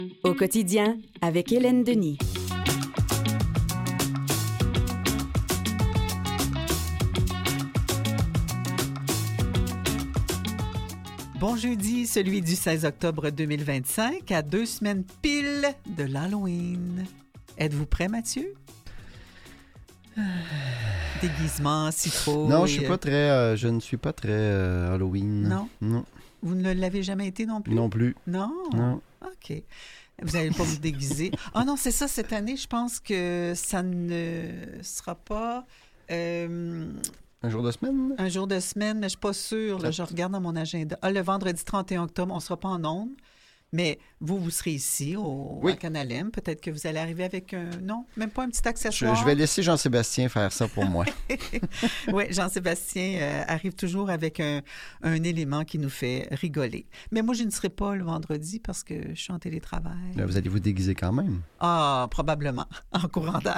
Au quotidien, avec Hélène Denis. Bon jeudi, celui du 16 octobre 2025, à 2 semaines pile de l'Halloween. Êtes-vous prêt, Mathieu? Déguisement, citrouille... Non, je ne suis pas très Halloween. Non? Non. Vous ne l'avez jamais été non plus? Non plus. Non? Non. OK. Vous n'allez pas vous déguiser. Ah non, c'est ça, cette année, je pense que ça ne sera pas... Un jour de semaine? Un jour de semaine, mais je ne suis pas sûre. Là, je regarde dans mon agenda. Ah, le vendredi 31 octobre, on ne sera pas en ondes. Mais vous serez ici, à Canal M. Peut-être que vous allez arriver avec un... Non, même pas un petit accessoire. Je vais laisser Jean-Sébastien faire ça pour moi. Oui, Jean-Sébastien arrive toujours avec un élément qui nous fait rigoler. Mais moi, je ne serai pas le vendredi parce que je suis en télétravail. Là, vous allez vous déguiser quand même? Ah, probablement, en courant d'air.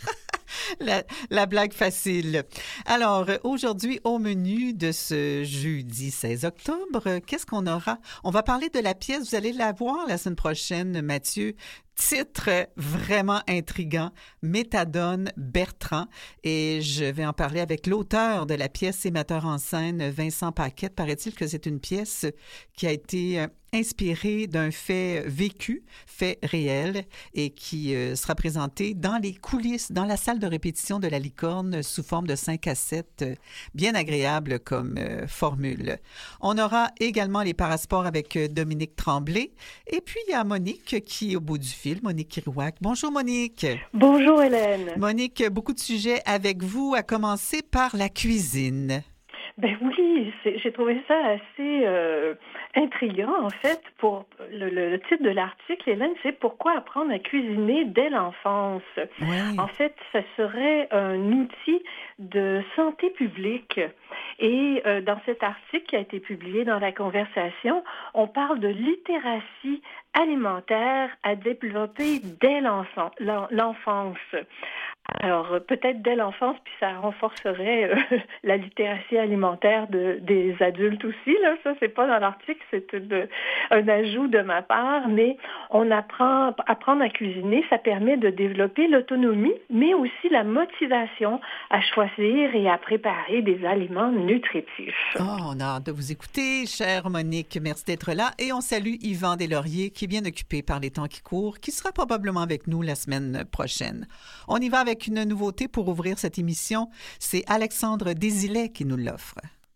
La blague facile. Alors, aujourd'hui, au menu de ce jeudi 16 octobre, qu'est-ce qu'on aura? On va parler de la pièce. Vous allez la voir la semaine prochaine, Mathieu. Titre vraiment intriguant, Méthadone Bertrand. Et je vais en parler avec l'auteur de la pièce et metteur en scène, Vincent Paquette. Paraît-il que c'est une pièce qui a été inspirée d'un fait vécu, fait réel, et qui sera présentée dans les coulisses, dans la salle de répétition de la Licorne, sous forme de 5 à 7, bien agréable comme formule. On aura également les parasports avec Dominique Tremblay. Et puis, il y a Monique qui est au bout du fil. Monique Kirouac. Bonjour, Monique. Bonjour, Hélène. Monique, beaucoup de sujets avec vous, à commencer par la cuisine. Ben oui, j'ai trouvé ça assez intriguant, en fait, pour le titre de l'article, Hélène, c'est « Pourquoi apprendre à cuisiner dès l'enfance ». Oui. En fait, ça serait un outil de santé publique. Et dans cet article qui a été publié dans La Conversation, on parle de littératie alimentaire à développer dès l'enfance. Alors, peut-être dès l'enfance, puis ça renforcerait la littératie alimentaire des adultes aussi. Là, ça, c'est pas dans l'article, c'est un ajout de ma part, mais apprendre à cuisiner, ça permet de développer l'autonomie, mais aussi la motivation à choisir et à préparer des aliments nutritifs. Oh, on a hâte de vous écouter, chère Monique. Merci d'être là. Et on salue Yvan Deslauriers, qui est bien occupé par les temps qui courent, qui sera probablement avec nous la semaine prochaine. On y va avec une nouveauté pour ouvrir cette émission. C'est Alexandre Desilets qui nous l'offre.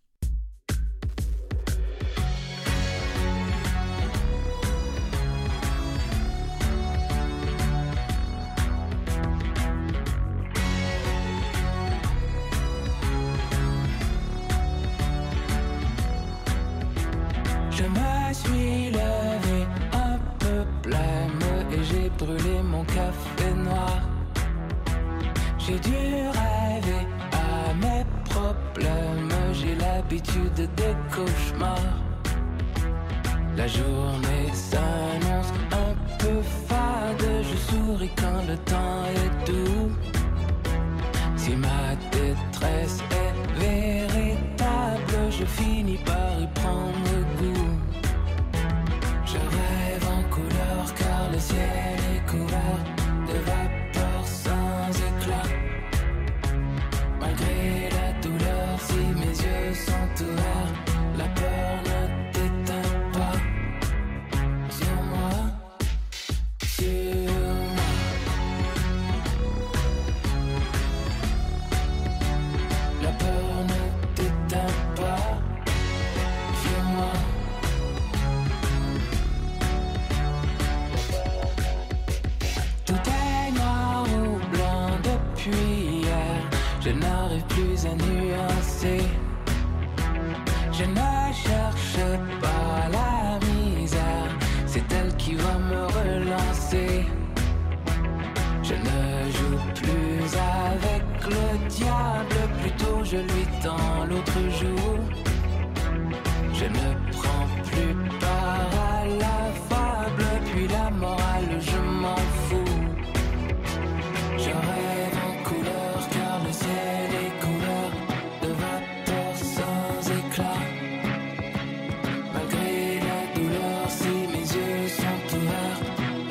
Je me suis levé un peu blême et j'ai brûlé mon café noir. J'ai dû rêver à mes problèmes, j'ai l'habitude des cauchemars. La journée s'annonce un peu fade, je souris quand le temps est doux. Si ma détresse est véritable, je finis par y prendre goût. Je rêve en couleur car le ciel est couvert de vapeur sans éclat. Malgré la douleur, si mes yeux sont ouverts, la peur ne t'éteint pas. Sur moi, sur moi. La peur ne t'éteint pas. Sur moi. Tout est noir ou blanc depuis hier. Je n'arrive plus à nuancer. Je ne cherche pas la misère, c'est elle qui va me relancer. Je ne joue plus avec le diable, plutôt je lui tends l'autre joue. Je ne prends plus part à la fable, puis la morale je m'en fous. Je rêve en couleur car le ciel est couvert de vapeur sans éclat. Malgré la douleur, si mes yeux sont ouverts,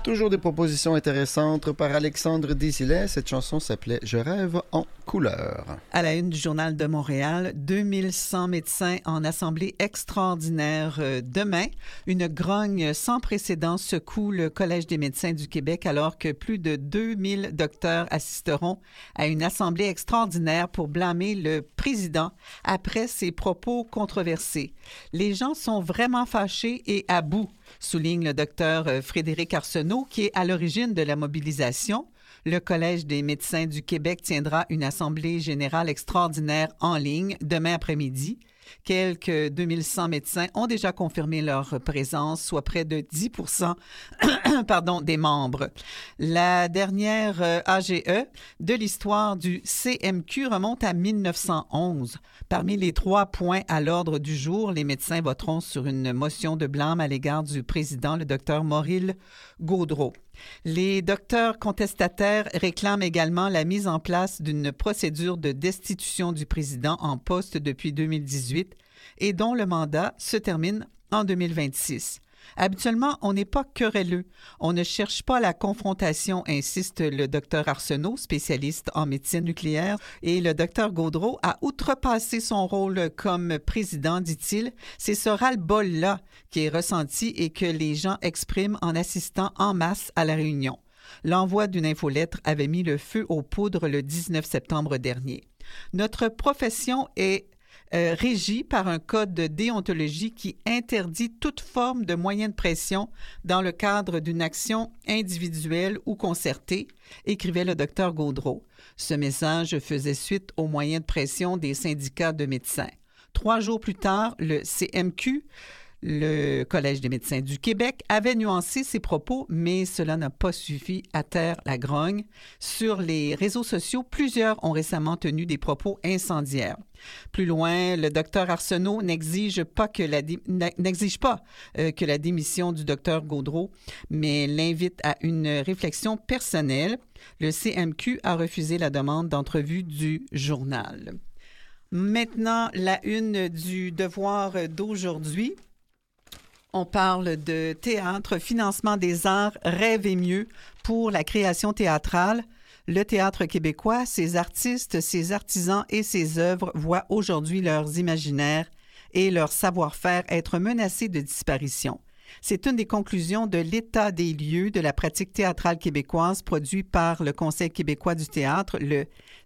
Toujours des propositions intéressantes par Alexandre Desilets. Cette chanson s'appelait « Je rêve en couleur ». À la une du Journal de Montréal, 2100 médecins en assemblée extraordinaire demain. Une grogne sans précédent secoue le Collège des médecins du Québec alors que plus de 2000 docteurs assisteront à une assemblée extraordinaire pour blâmer le président après ses propos controversés. Les gens sont vraiment fâchés et à bout, souligne le docteur Frédéric Arsenault, qui est à l'origine de la mobilisation. Le Collège des médecins du Québec tiendra une assemblée générale extraordinaire en ligne demain après-midi. Quelques 2100 médecins ont déjà confirmé leur présence, soit près de 10% des membres. La dernière AGE de l'histoire du CMQ remonte à 1911. Parmi les 3 points à l'ordre du jour, les médecins voteront sur une motion de blâme à l'égard du président, le docteur Maurice Gaudreault. Les docteurs contestataires réclament également la mise en place d'une procédure de destitution du président en poste depuis 2018 et dont le mandat se termine en 2026. Habituellement, on n'est pas querelleux. On ne cherche pas la confrontation, insiste le docteur Arsenault, spécialiste en médecine nucléaire, et le docteur Gaudreault a outrepassé son rôle comme président, dit-il. C'est ce ras-le-bol-là qui est ressenti et que les gens expriment en assistant en masse à la réunion. L'envoi d'une infolettre avait mis le feu aux poudres le 19 septembre dernier. Notre profession est régie par un code de déontologie qui interdit toute forme de moyen de pression dans le cadre d'une action individuelle ou concertée, écrivait le docteur Gaudreault. Ce message faisait suite aux moyens de pression des syndicats de médecins. 3 jours plus tard, le CMQ, le Collège des médecins du Québec, avait nuancé ses propos, mais cela n'a pas suffi à taire la grogne. Sur les réseaux sociaux, plusieurs ont récemment tenu des propos incendiaires. Plus loin, le docteur Arsenault n'exige pas que la démission du docteur Gaudreault, mais l'invite à une réflexion personnelle. Le CMQ a refusé la demande d'entrevue du journal. Maintenant, la une du Devoir d'aujourd'hui. On parle de théâtre, financement des arts, rêver mieux pour la création théâtrale. Le théâtre québécois, ses artistes, ses artisans et ses œuvres voient aujourd'hui leurs imaginaires et leur savoir-faire être menacés de disparition. C'est une des conclusions de l'état des lieux de la pratique théâtrale québécoise produit par le Conseil québécois du théâtre, le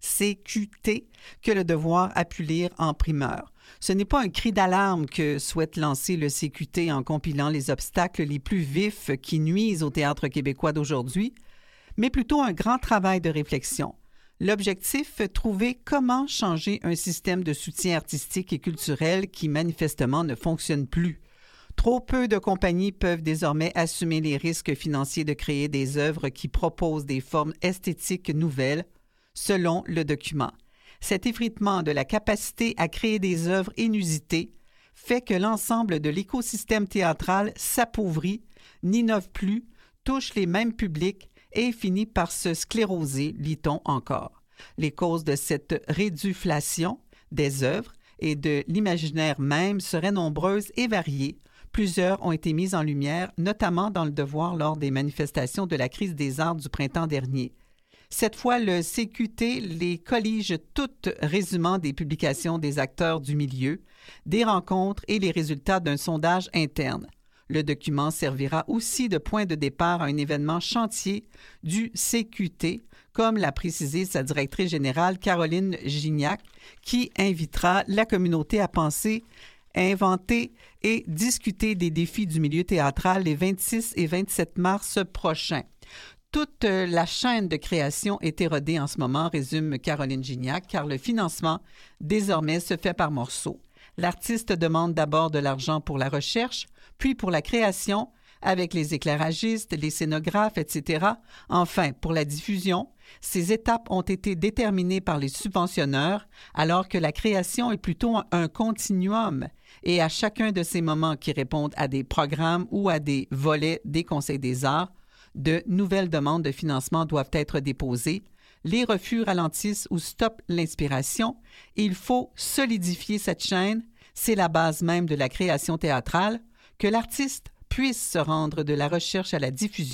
CQT, que le Devoir a pu lire en primeur. Ce n'est pas un cri d'alarme que souhaite lancer le CQT en compilant les obstacles les plus vifs qui nuisent au théâtre québécois d'aujourd'hui, mais plutôt un grand travail de réflexion. L'objectif, trouver comment changer un système de soutien artistique et culturel qui manifestement ne fonctionne plus. Trop peu de compagnies peuvent désormais assumer les risques financiers de créer des œuvres qui proposent des formes esthétiques nouvelles, selon le document. Cet effritement de la capacité à créer des œuvres inusitées fait que l'ensemble de l'écosystème théâtral s'appauvrit, n'innove plus, touche les mêmes publics et finit par se scléroser, lit-on encore. Les causes de cette réduflation des œuvres et de l'imaginaire même seraient nombreuses et variées. Plusieurs ont été mises en lumière, notamment dans le Devoir lors des manifestations de la crise des arts du printemps dernier. Cette fois, le CQT les collige toutes, résumant des publications des acteurs du milieu, des rencontres et les résultats d'un sondage interne. Le document servira aussi de point de départ à un événement chantier du CQT, comme l'a précisé sa directrice générale Caroline Gignac, qui invitera la communauté à penser, inventer et discuter des défis du milieu théâtral les 26 et 27 mars prochains. Toute la chaîne de création est érodée en ce moment, résume Caroline Gignac, car le financement, désormais, se fait par morceaux. L'artiste demande d'abord de l'argent pour la recherche, puis pour la création, avec les éclairagistes, les scénographes, etc. Enfin, pour la diffusion, ces étapes ont été déterminées par les subventionneurs, alors que la création est plutôt un continuum, et à chacun de ces moments qui répondent à des programmes ou à des volets des Conseils des arts, de nouvelles demandes de financement doivent être déposées. Les refus ralentissent ou stoppent l'inspiration. Il faut solidifier cette chaîne. C'est la base même de la création théâtrale. Que l'artiste puisse se rendre de la recherche à la diffusion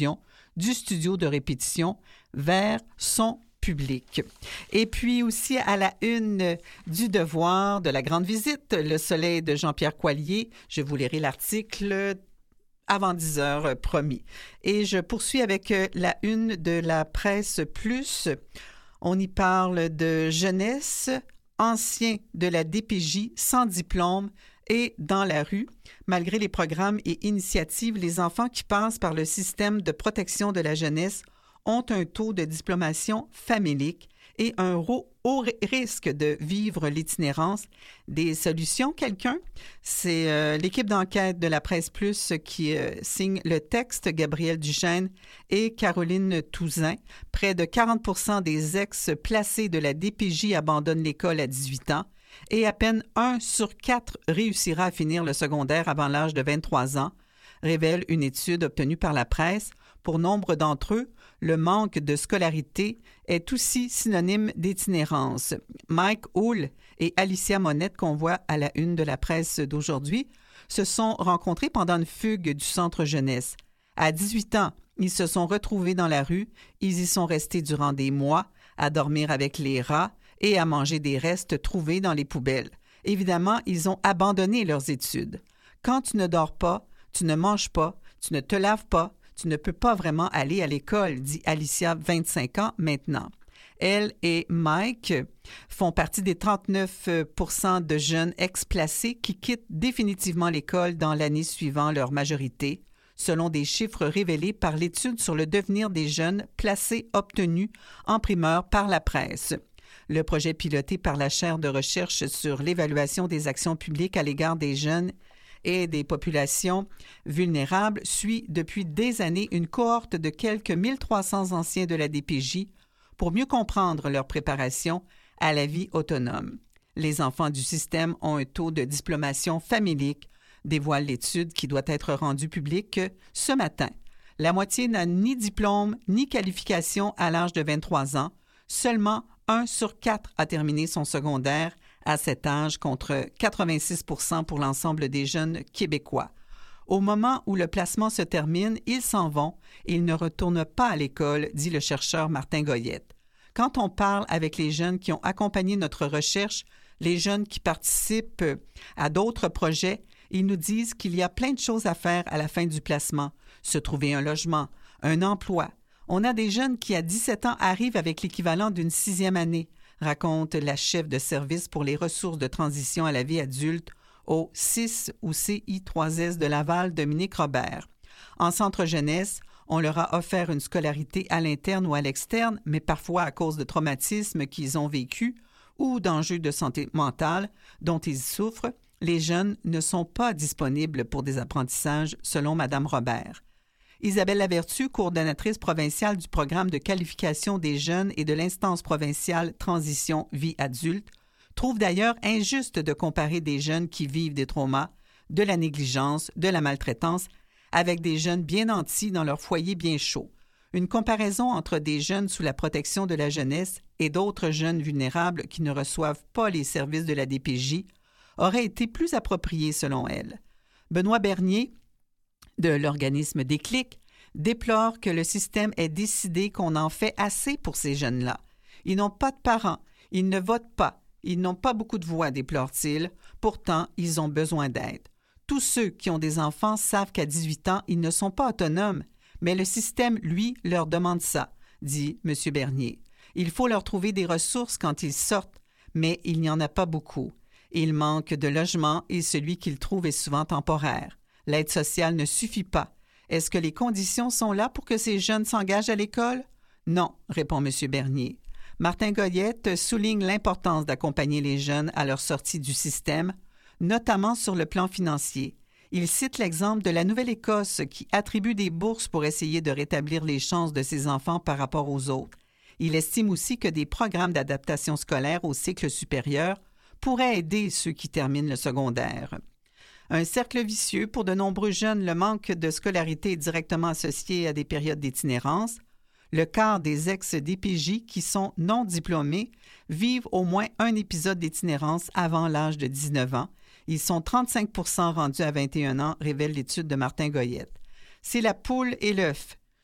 du studio de répétition vers son public. Et puis aussi à la une du Devoir de la grande visite, Le Soleil de Jean-Pierre Coallier. Je vous lirai l'article avant 10 heures, promis. Et je poursuis avec la une de la Presse Plus. On y parle de jeunesse, anciens de la DPJ sans diplôme et dans la rue. Malgré les programmes et initiatives, les enfants qui passent par le système de protection de la jeunesse ont un taux de diplomation famélique et un haut risque de vivre l'itinérance. Des solutions, quelqu'un? C'est l'équipe d'enquête de la Presse Plus qui signe le texte, Gabrielle Duchesne et Caroline Touzin. Près de 40 % des ex-placés de la DPJ abandonnent l'école à 18 ans et à peine 1 sur 4 réussira à finir le secondaire avant l'âge de 23 ans, révèle une étude obtenue par la presse. Pour nombre d'entre eux, le manque de scolarité est aussi synonyme d'itinérance. Mike Hull et Alicia Monette, qu'on voit à la une de la presse d'aujourd'hui, se sont rencontrés pendant une fugue du centre jeunesse. À 18 ans, ils se sont retrouvés dans la rue. Ils y sont restés durant des mois, à dormir avec les rats et à manger des restes trouvés dans les poubelles. Évidemment, ils ont abandonné leurs études. Quand tu ne dors pas, tu ne manges pas, tu ne te laves pas, tu ne peux pas vraiment aller à l'école, dit Alicia, 25 ans maintenant. Elle et Mike font partie des 39 % de jeunes ex-placés qui quittent définitivement l'école dans l'année suivant leur majorité, selon des chiffres révélés par l'étude sur le devenir des jeunes placés obtenus en primeur par la presse. Le projet piloté par la chaire de recherche sur l'évaluation des actions publiques à l'égard des jeunes et des populations vulnérables suit depuis des années une cohorte de quelques 1300 anciens de la DPJ pour mieux comprendre leur préparation à la vie autonome. Les enfants du système ont un taux de diplomation famélique, dévoile l'étude qui doit être rendue publique ce matin. La moitié n'a ni diplôme ni qualification à l'âge de 23 ans. Seulement 1 sur 4 a terminé son secondaire à cet âge contre 86 % pour l'ensemble des jeunes Québécois. Au moment où le placement se termine, ils s'en vont et ils ne retournent pas à l'école, dit le chercheur Martin Goyette. Quand on parle avec les jeunes qui ont accompagné notre recherche, les jeunes qui participent à d'autres projets, ils nous disent qu'il y a plein de choses à faire à la fin du placement. Se trouver un logement, un emploi. On a des jeunes qui, à 17 ans, arrivent avec l'équivalent d'une 6e année, raconte la chef de service pour les ressources de transition à la vie adulte au 6 ou CI3S de Laval, Dominique Robert. En centre jeunesse, on leur a offert une scolarité à l'interne ou à l'externe, mais parfois à cause de traumatismes qu'ils ont vécus ou d'enjeux de santé mentale dont ils souffrent, les jeunes ne sont pas disponibles pour des apprentissages, selon Mme Robert. Isabelle Lavertu, coordonnatrice provinciale du programme de qualification des jeunes et de l'instance provinciale Transition Vie adulte, trouve d'ailleurs injuste de comparer des jeunes qui vivent des traumas, de la négligence, de la maltraitance, avec des jeunes bien nantis dans leur foyer bien chaud. Une comparaison entre des jeunes sous la protection de la jeunesse et d'autres jeunes vulnérables qui ne reçoivent pas les services de la DPJ aurait été plus appropriée selon elle. Benoît Bernier, de l'organisme Déclic, déplore que le système ait décidé qu'on en fait assez pour ces jeunes-là. Ils n'ont pas de parents, ils ne votent pas, ils n'ont pas beaucoup de voix, déplore-t-il. Pourtant, ils ont besoin d'aide. Tous ceux qui ont des enfants savent qu'à 18 ans, ils ne sont pas autonomes, mais le système, lui, leur demande ça, dit M. Bernier. Il faut leur trouver des ressources quand ils sortent, mais il n'y en a pas beaucoup. Il manque de logement et celui qu'ils trouvent est souvent temporaire. L'aide sociale ne suffit pas. Est-ce que les conditions sont là pour que ces jeunes s'engagent à l'école? Non, répond M. Bernier. Martin Goyette souligne l'importance d'accompagner les jeunes à leur sortie du système, notamment sur le plan financier. Il cite l'exemple de la Nouvelle-Écosse qui attribue des bourses pour essayer de rétablir les chances de ses enfants par rapport aux autres. Il estime aussi que des programmes d'adaptation scolaire au cycle supérieur pourraient aider ceux qui terminent le secondaire. Un cercle vicieux pour de nombreux jeunes, le manque de scolarité est directement associé à des périodes d'itinérance. Le quart des ex-DPJ qui sont non diplômés vivent au moins un épisode d'itinérance avant l'âge de 19 ans. Ils sont 35 % rendus à 21 ans, révèle l'étude de Martin Goyette. C'est la poule et l'œuf.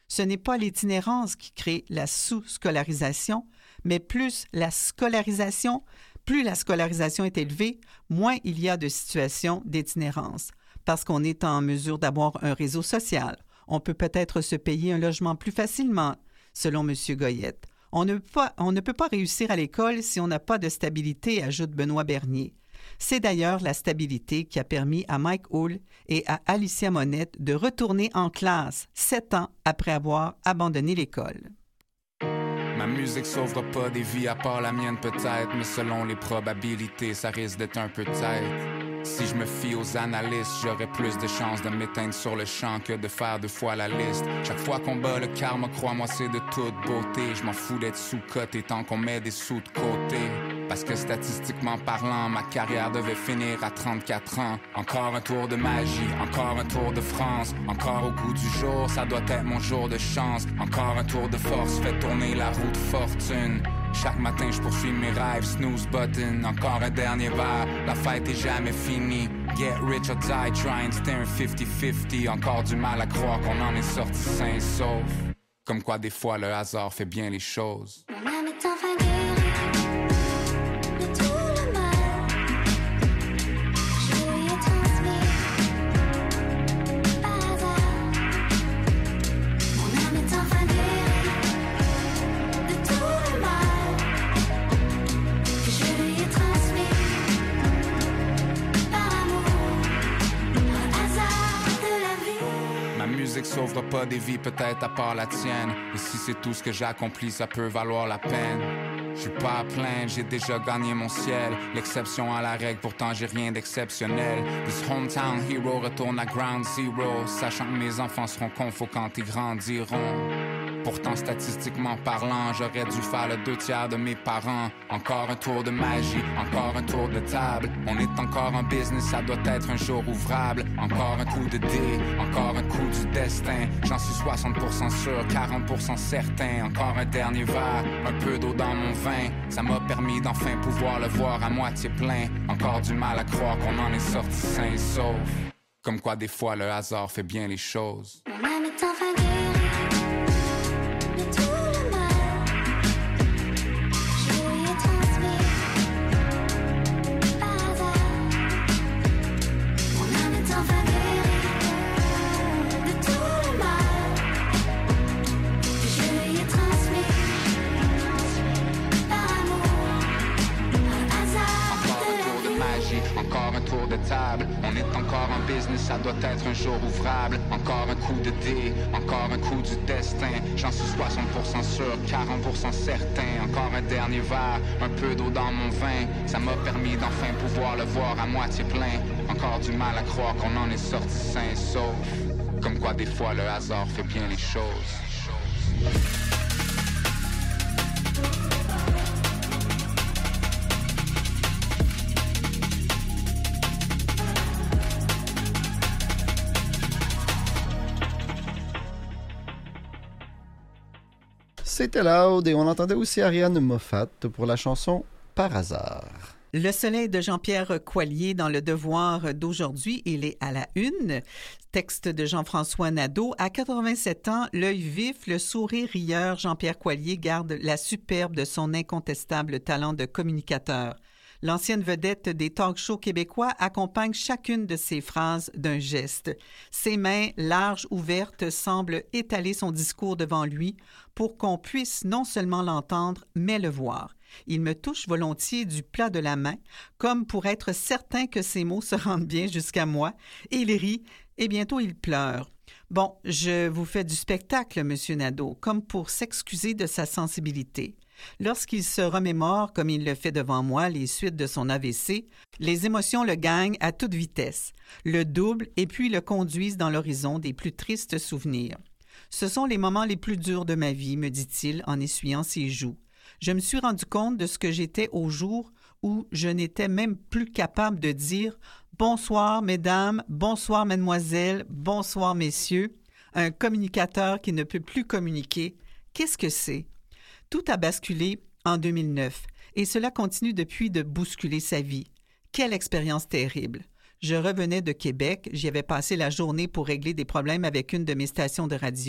Ce n'est pas l'itinérance qui crée la sous-scolarisation, mais plus la scolarisation. Plus la scolarisation est élevée, moins il y a de situations d'itinérance, parce qu'on est en mesure d'avoir un réseau social. On peut peut-être se payer un logement plus facilement, selon M. Goyette. On ne peut pas réussir à l'école si on n'a pas de stabilité, ajoute Benoît Bernier. C'est d'ailleurs la stabilité qui a permis à Mike Hull et à Alicia Monette de retourner en classe 7 ans après avoir abandonné l'école. Ma musique sauvera pas des vies à part la mienne peut-être, mais selon les probabilités, ça risque d'être un peu tight. Si je me fie aux analystes, j'aurais plus de chances de m'éteindre sur le champ que de faire 2 fois la liste. Chaque fois qu'on bat le karma, crois-moi, c'est de toute beauté. Je m'en fous d'être sous-coté tant qu'on met des sous de côté. Parce que statistiquement parlant, ma carrière devait finir à 34 ans. Encore un tour de magie, encore un tour de France. Encore au goût du jour, ça doit être mon jour de chance. Encore un tour de force, fait tourner la roue de fortune. Chaque matin, je poursuis mes rêves, snooze button. Encore un dernier verre, la fête est jamais finie. Get rich or die trying, stay 50-50. Encore du mal à croire qu'on en est sorti sain et sauf. Comme quoi, des fois, le hasard fait bien les choses. Mon âme est enfin guérie de tout le mal. Je lui ai transmis par hasard. Mon âme est enfin guérie de tout le mal que je lui ai transmis par amour, un hasard de la vie. Ma musique sauvera pas des vies, peut-être à part la tienne. Et si c'est tout ce que j'accomplis, ça peut valoir la peine. Je suis pas à plaindre, j'ai déjà gagné mon ciel. L'exception à la règle, pourtant j'ai rien d'exceptionnel. This hometown hero retourne à ground zero, sachant que mes enfants seront confos quand ils grandiront. Pourtant, statistiquement parlant, j'aurais dû faire le 2/3 de mes parents. Encore un tour de magie, encore un tour de table. On est encore en business, ça doit être un jour ouvrable. Encore un coup de dé, encore un coup du destin. J'en suis 60% sûr, 40% certain. Encore un dernier verre, un peu d'eau dans mon vin. Ça m'a permis d'enfin pouvoir le voir à moitié plein. Encore du mal à croire qu'on en est sorti sain et sauf. Comme quoi, des fois, le hasard fait bien les choses. Mon âme est enfin guérie de tout le mal. Je lui ai transmis par hasard. Mon âme est enfin guérie de tout le mal que je lui ai transmis par amour, un hasard Encore de un la tour de vie. magie, encore un tour de table. On est encore en business, ça doit être un jour ouvrable. Encore un coup de dé, encore un coup du destin. J'en suis 60% sûr, 40% certain. Encore un dernier verre, un peu d'eau dans mon vin. Ça m'a permis d'enfin pouvoir le voir à moitié plein. Encore du mal à croire qu'on en est sorti sain et sauf. Comme quoi, des fois, le hasard fait bien les choses. C'était Loud et on entendait aussi Ariane Moffat pour la chanson Par hasard. Le soleil de Jean-Pierre Coallier dans Le Devoir d'aujourd'hui, il est à la une. Texte de Jean-François Nadeau. À 87 ans, l'œil vif, le sourire rieur, Jean-Pierre Coallier garde la superbe de son incontestable talent de communicateur. L'ancienne vedette des talk-shows québécois accompagne chacune de ses phrases d'un geste. Ses mains, larges, ouvertes, semblent étaler son discours devant lui pour qu'on puisse non seulement l'entendre, mais le voir. Il me touche volontiers du plat de la main, comme pour être certain que ses mots se rendent bien jusqu'à moi. Il rit, et bientôt il pleure. Bon, je vous fais du spectacle, Monsieur Nadeau, comme pour s'excuser de sa sensibilité. Lorsqu'il se remémore, comme il le fait devant moi, les suites de son AVC, les émotions le gagnent à toute vitesse, le doublent et puis le conduisent dans l'horizon des plus tristes souvenirs. Ce sont les moments les plus durs de ma vie, me dit-il en essuyant ses joues. Je me suis rendu compte de ce que j'étais au jour où je n'étais même plus capable de dire « Bonsoir, mesdames, bonsoir, mademoiselle, bonsoir, messieurs ». Un communicateur qui ne peut plus communiquer, qu'est-ce que c'est? Tout a basculé en 2009 et cela continue depuis de bousculer sa vie. Quelle expérience terrible! Je revenais de Québec, j'y avais passé la journée pour régler des problèmes avec une de mes stations de radio.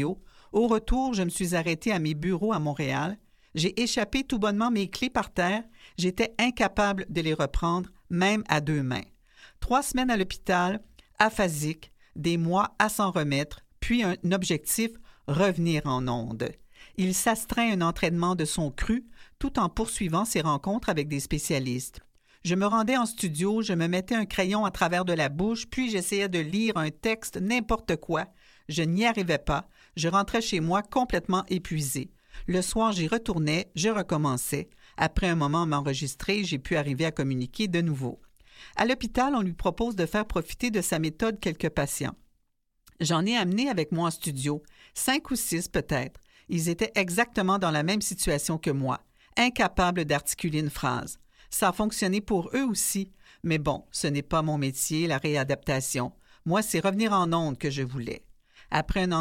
Au retour, je me suis arrêtée à mes bureaux à Montréal. J'ai échappé tout bonnement mes clés par terre. J'étais incapable de les reprendre, même à 2 mains. 3 semaines à l'hôpital, aphasique, des mois à s'en remettre, puis un objectif, revenir en ondes. Il s'astreint un entraînement de son cru tout en poursuivant ses rencontres avec des spécialistes. Je me rendais en studio, je me mettais un crayon à travers de la bouche, puis j'essayais de lire un texte, n'importe quoi. Je n'y arrivais pas. Je rentrais chez moi complètement épuisée. Le soir, j'y retournais, je recommençais. Après un moment m'enregistrer, j'ai pu arriver à communiquer de nouveau. À l'hôpital, on lui propose de faire profiter de sa méthode quelques patients. J'en ai amené avec moi en studio, 5 ou 6 peut-être. Ils étaient exactement dans la même situation que moi, incapables d'articuler une phrase. Ça a fonctionné pour eux aussi, mais bon, ce n'est pas mon métier, la réadaptation. Moi, c'est revenir en ondes que je voulais. Après un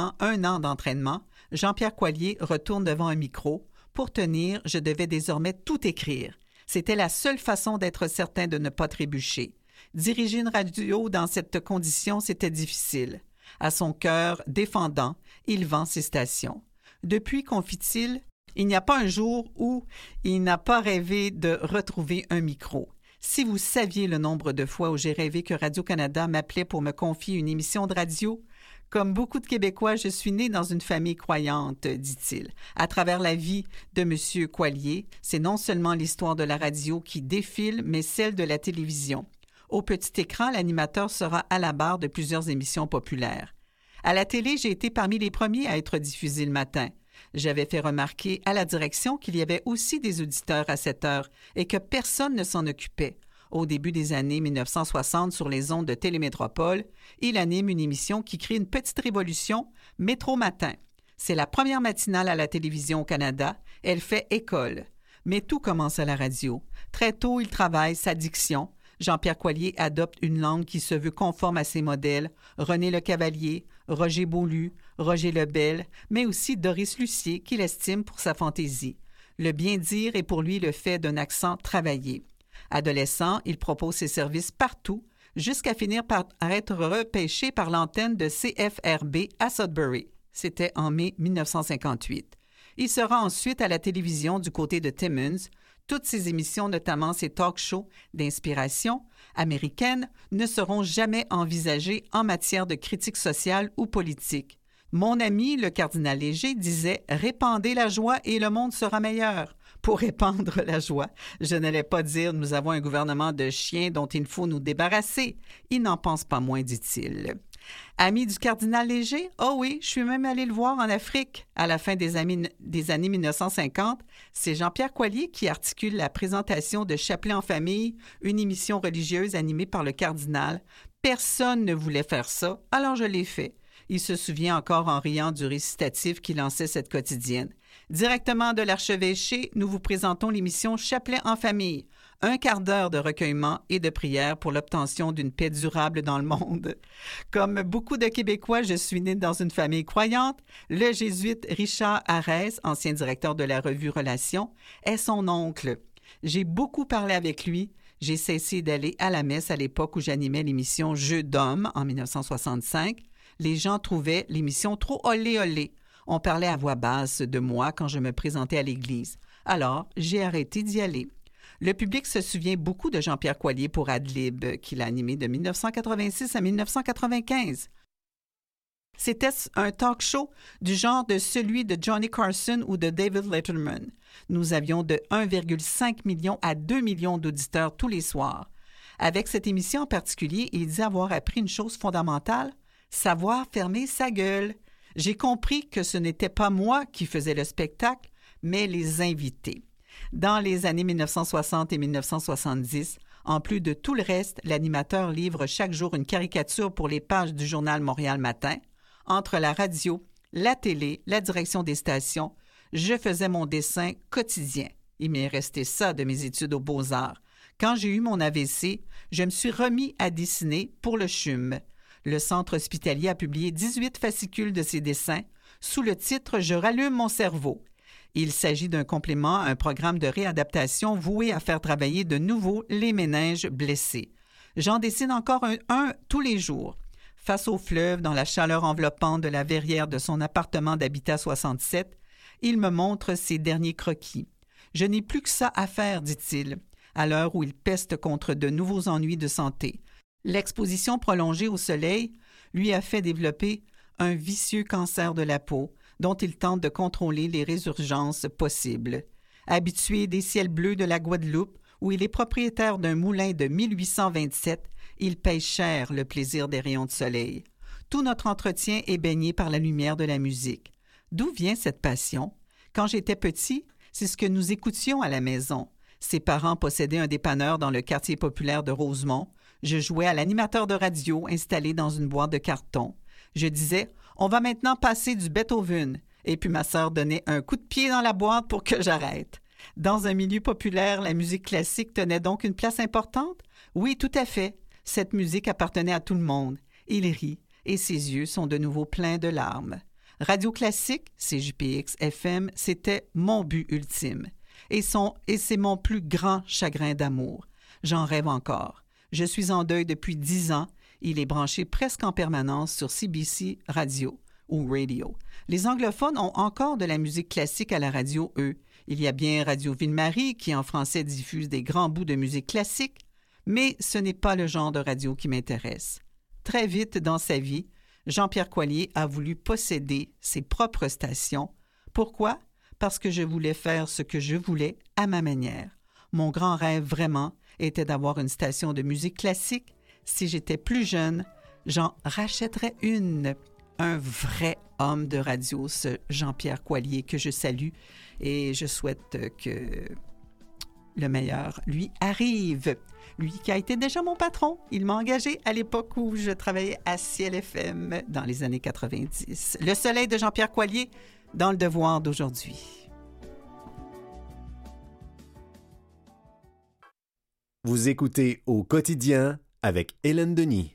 an d'entraînement, Jean-Pierre Coallier retourne devant un micro. Pour tenir, je devais désormais tout écrire. C'était la seule façon d'être certain de ne pas trébucher. Diriger une radio dans cette condition, c'était difficile. À son cœur défendant, il vend ses stations. Depuis, confie-t-il, il n'y a pas un jour où il n'a pas rêvé de retrouver un micro. Si vous saviez le nombre de fois où j'ai rêvé que Radio-Canada m'appelait pour me confier une émission de radio, comme beaucoup de Québécois, je suis née dans une famille croyante, dit-il. À travers la vie de M. Coallier, c'est non seulement l'histoire de la radio qui défile, mais celle de la télévision. Au petit écran, l'animateur sera à la barre de plusieurs émissions populaires. À la télé, j'ai été parmi les premiers à être diffusé le matin. J'avais fait remarquer à la direction qu'il y avait aussi des auditeurs à cette heure et que personne ne s'en occupait. Au début des années 1960, sur les ondes de Télémétropole, il anime une émission qui crée une petite révolution, Métro Matin. C'est la première matinale à la télévision au Canada. Elle fait école. Mais tout commence à la radio. Très tôt, il travaille sa diction. Jean-Pierre Coallier adopte une langue qui se veut conforme à ses modèles. René Lecavalier, Roger Beaulieu, Roger Lebel, mais aussi Doris Lucier, qu'il estime pour sa fantaisie. Le bien-dire est pour lui le fait d'un accent travaillé. Adolescent, il propose ses services partout, jusqu'à finir par être repêché par l'antenne de CFRB à Sudbury. C'était en mai 1958. Il sera ensuite à la télévision du côté de Timmins. Toutes ses émissions, notamment ses talk-shows d'inspiration américaine, ne seront jamais envisagées en matière de critique sociale ou politique. Mon ami, le cardinal Léger, disait « Répandez la joie et le monde sera meilleur ». Pour répandre la joie, je n'allais pas dire « Nous avons un gouvernement de chiens dont il faut nous débarrasser ». Il n'en pense pas moins, dit-il. Ami du cardinal Léger? Oh oui, je suis même allé le voir en Afrique. À la fin des années 1950, c'est Jean-Pierre Coallier qui articule la présentation de Chapelet en famille, une émission religieuse animée par le cardinal. Personne ne voulait faire ça, alors je l'ai fait. Il se souvient encore en riant du récitatif qui lançait cette quotidienne. Directement de l'archevêché, nous vous présentons l'émission Chapelet en famille. 1 quart d'heure de recueillement et de prière pour l'obtention d'une paix durable dans le monde. Comme beaucoup de Québécois, je suis née dans une famille croyante. Le jésuite Richard Arès, ancien directeur de la revue Relations, est son oncle. J'ai beaucoup parlé avec lui. J'ai cessé d'aller à la messe à l'époque où j'animais l'émission Jeux d'hommes en 1965. Les gens trouvaient l'émission trop olé-olé. On parlait à voix basse de moi quand je me présentais à l'église. Alors, j'ai arrêté d'y aller. Le public se souvient beaucoup de Jean-Pierre Coallier pour Ad-Lib, qu'il a animé de 1986 à 1995. C'était un talk show du genre de celui de Johnny Carson ou de David Letterman. Nous avions de 1,5 million à 2 millions d'auditeurs tous les soirs. Avec cette émission en particulier, il dit avoir appris une chose fondamentale, savoir fermer sa gueule. J'ai compris que ce n'était pas moi qui faisais le spectacle, mais les invités. Dans les années 1960 et 1970, en plus de tout le reste, l'animateur livre chaque jour une caricature pour les pages du journal Montréal Matin. Entre la radio, la télé, la direction des stations, je faisais mon dessin quotidien. Il m'est resté ça de mes études aux Beaux-Arts. Quand j'ai eu mon AVC, je me suis remis à dessiner pour le CHUM. Le centre hospitalier a publié 18 fascicules de ses dessins sous le titre « Je rallume mon cerveau ». Il s'agit d'un complément à un programme de réadaptation voué à faire travailler de nouveau les méninges blessés. J'en dessine encore un tous les jours. Face au fleuve, dans la chaleur enveloppante de la verrière de son appartement d'habitat 67, il me montre ses derniers croquis. « Je n'ai plus que ça à faire, dit-il, à l'heure où il peste contre de nouveaux ennuis de santé. L'exposition prolongée au soleil lui a fait développer un vicieux cancer de la peau dont il tente de contrôler les résurgences possibles. Habitué des ciels bleus de la Guadeloupe, où il est propriétaire d'un moulin de 1827, il paye cher le plaisir des rayons de soleil. Tout notre entretien est baigné par la lumière de la musique. D'où vient cette passion? Quand j'étais petit, c'est ce que nous écoutions à la maison. Ses parents possédaient un dépanneur dans le quartier populaire de Rosemont. Je jouais à l'animateur de radio installé dans une boîte de carton. Je disais « On va maintenant passer du Beethoven » et puis ma sœur donnait un coup de pied dans la boîte pour que j'arrête. Dans un milieu populaire, la musique classique tenait donc une place importante? Oui, tout à fait. Cette musique appartenait à tout le monde. Il rit et ses yeux sont de nouveau pleins de larmes. Radio classique, CJPX FM, c'était mon but ultime. Et c'est mon plus grand chagrin d'amour. J'en rêve encore. Je suis en deuil depuis 10 ans. Il est branché presque en permanence sur CBC Radio ou Radio. Les anglophones ont encore de la musique classique à la radio, eux. Il y a bien Radio Ville-Marie qui, en français, diffuse des grands bouts de musique classique, mais ce n'est pas le genre de radio qui m'intéresse. Très vite dans sa vie, Jean-Pierre Coallier a voulu posséder ses propres stations. Pourquoi? Parce que je voulais faire ce que je voulais à ma manière. Mon grand rêve, vraiment, était d'avoir une station de musique classique. Si j'étais plus jeune, j'en rachèterais une. Un vrai homme de radio, ce Jean-Pierre Coallier que je salue et je souhaite que le meilleur lui arrive. Lui qui a été déjà mon patron, il m'a engagé à l'époque où je travaillais à Ciel FM dans les années 90. Le soleil de Jean-Pierre Coallier dans le devoir d'aujourd'hui. Vous écoutez Au quotidien avec Hélène Denis.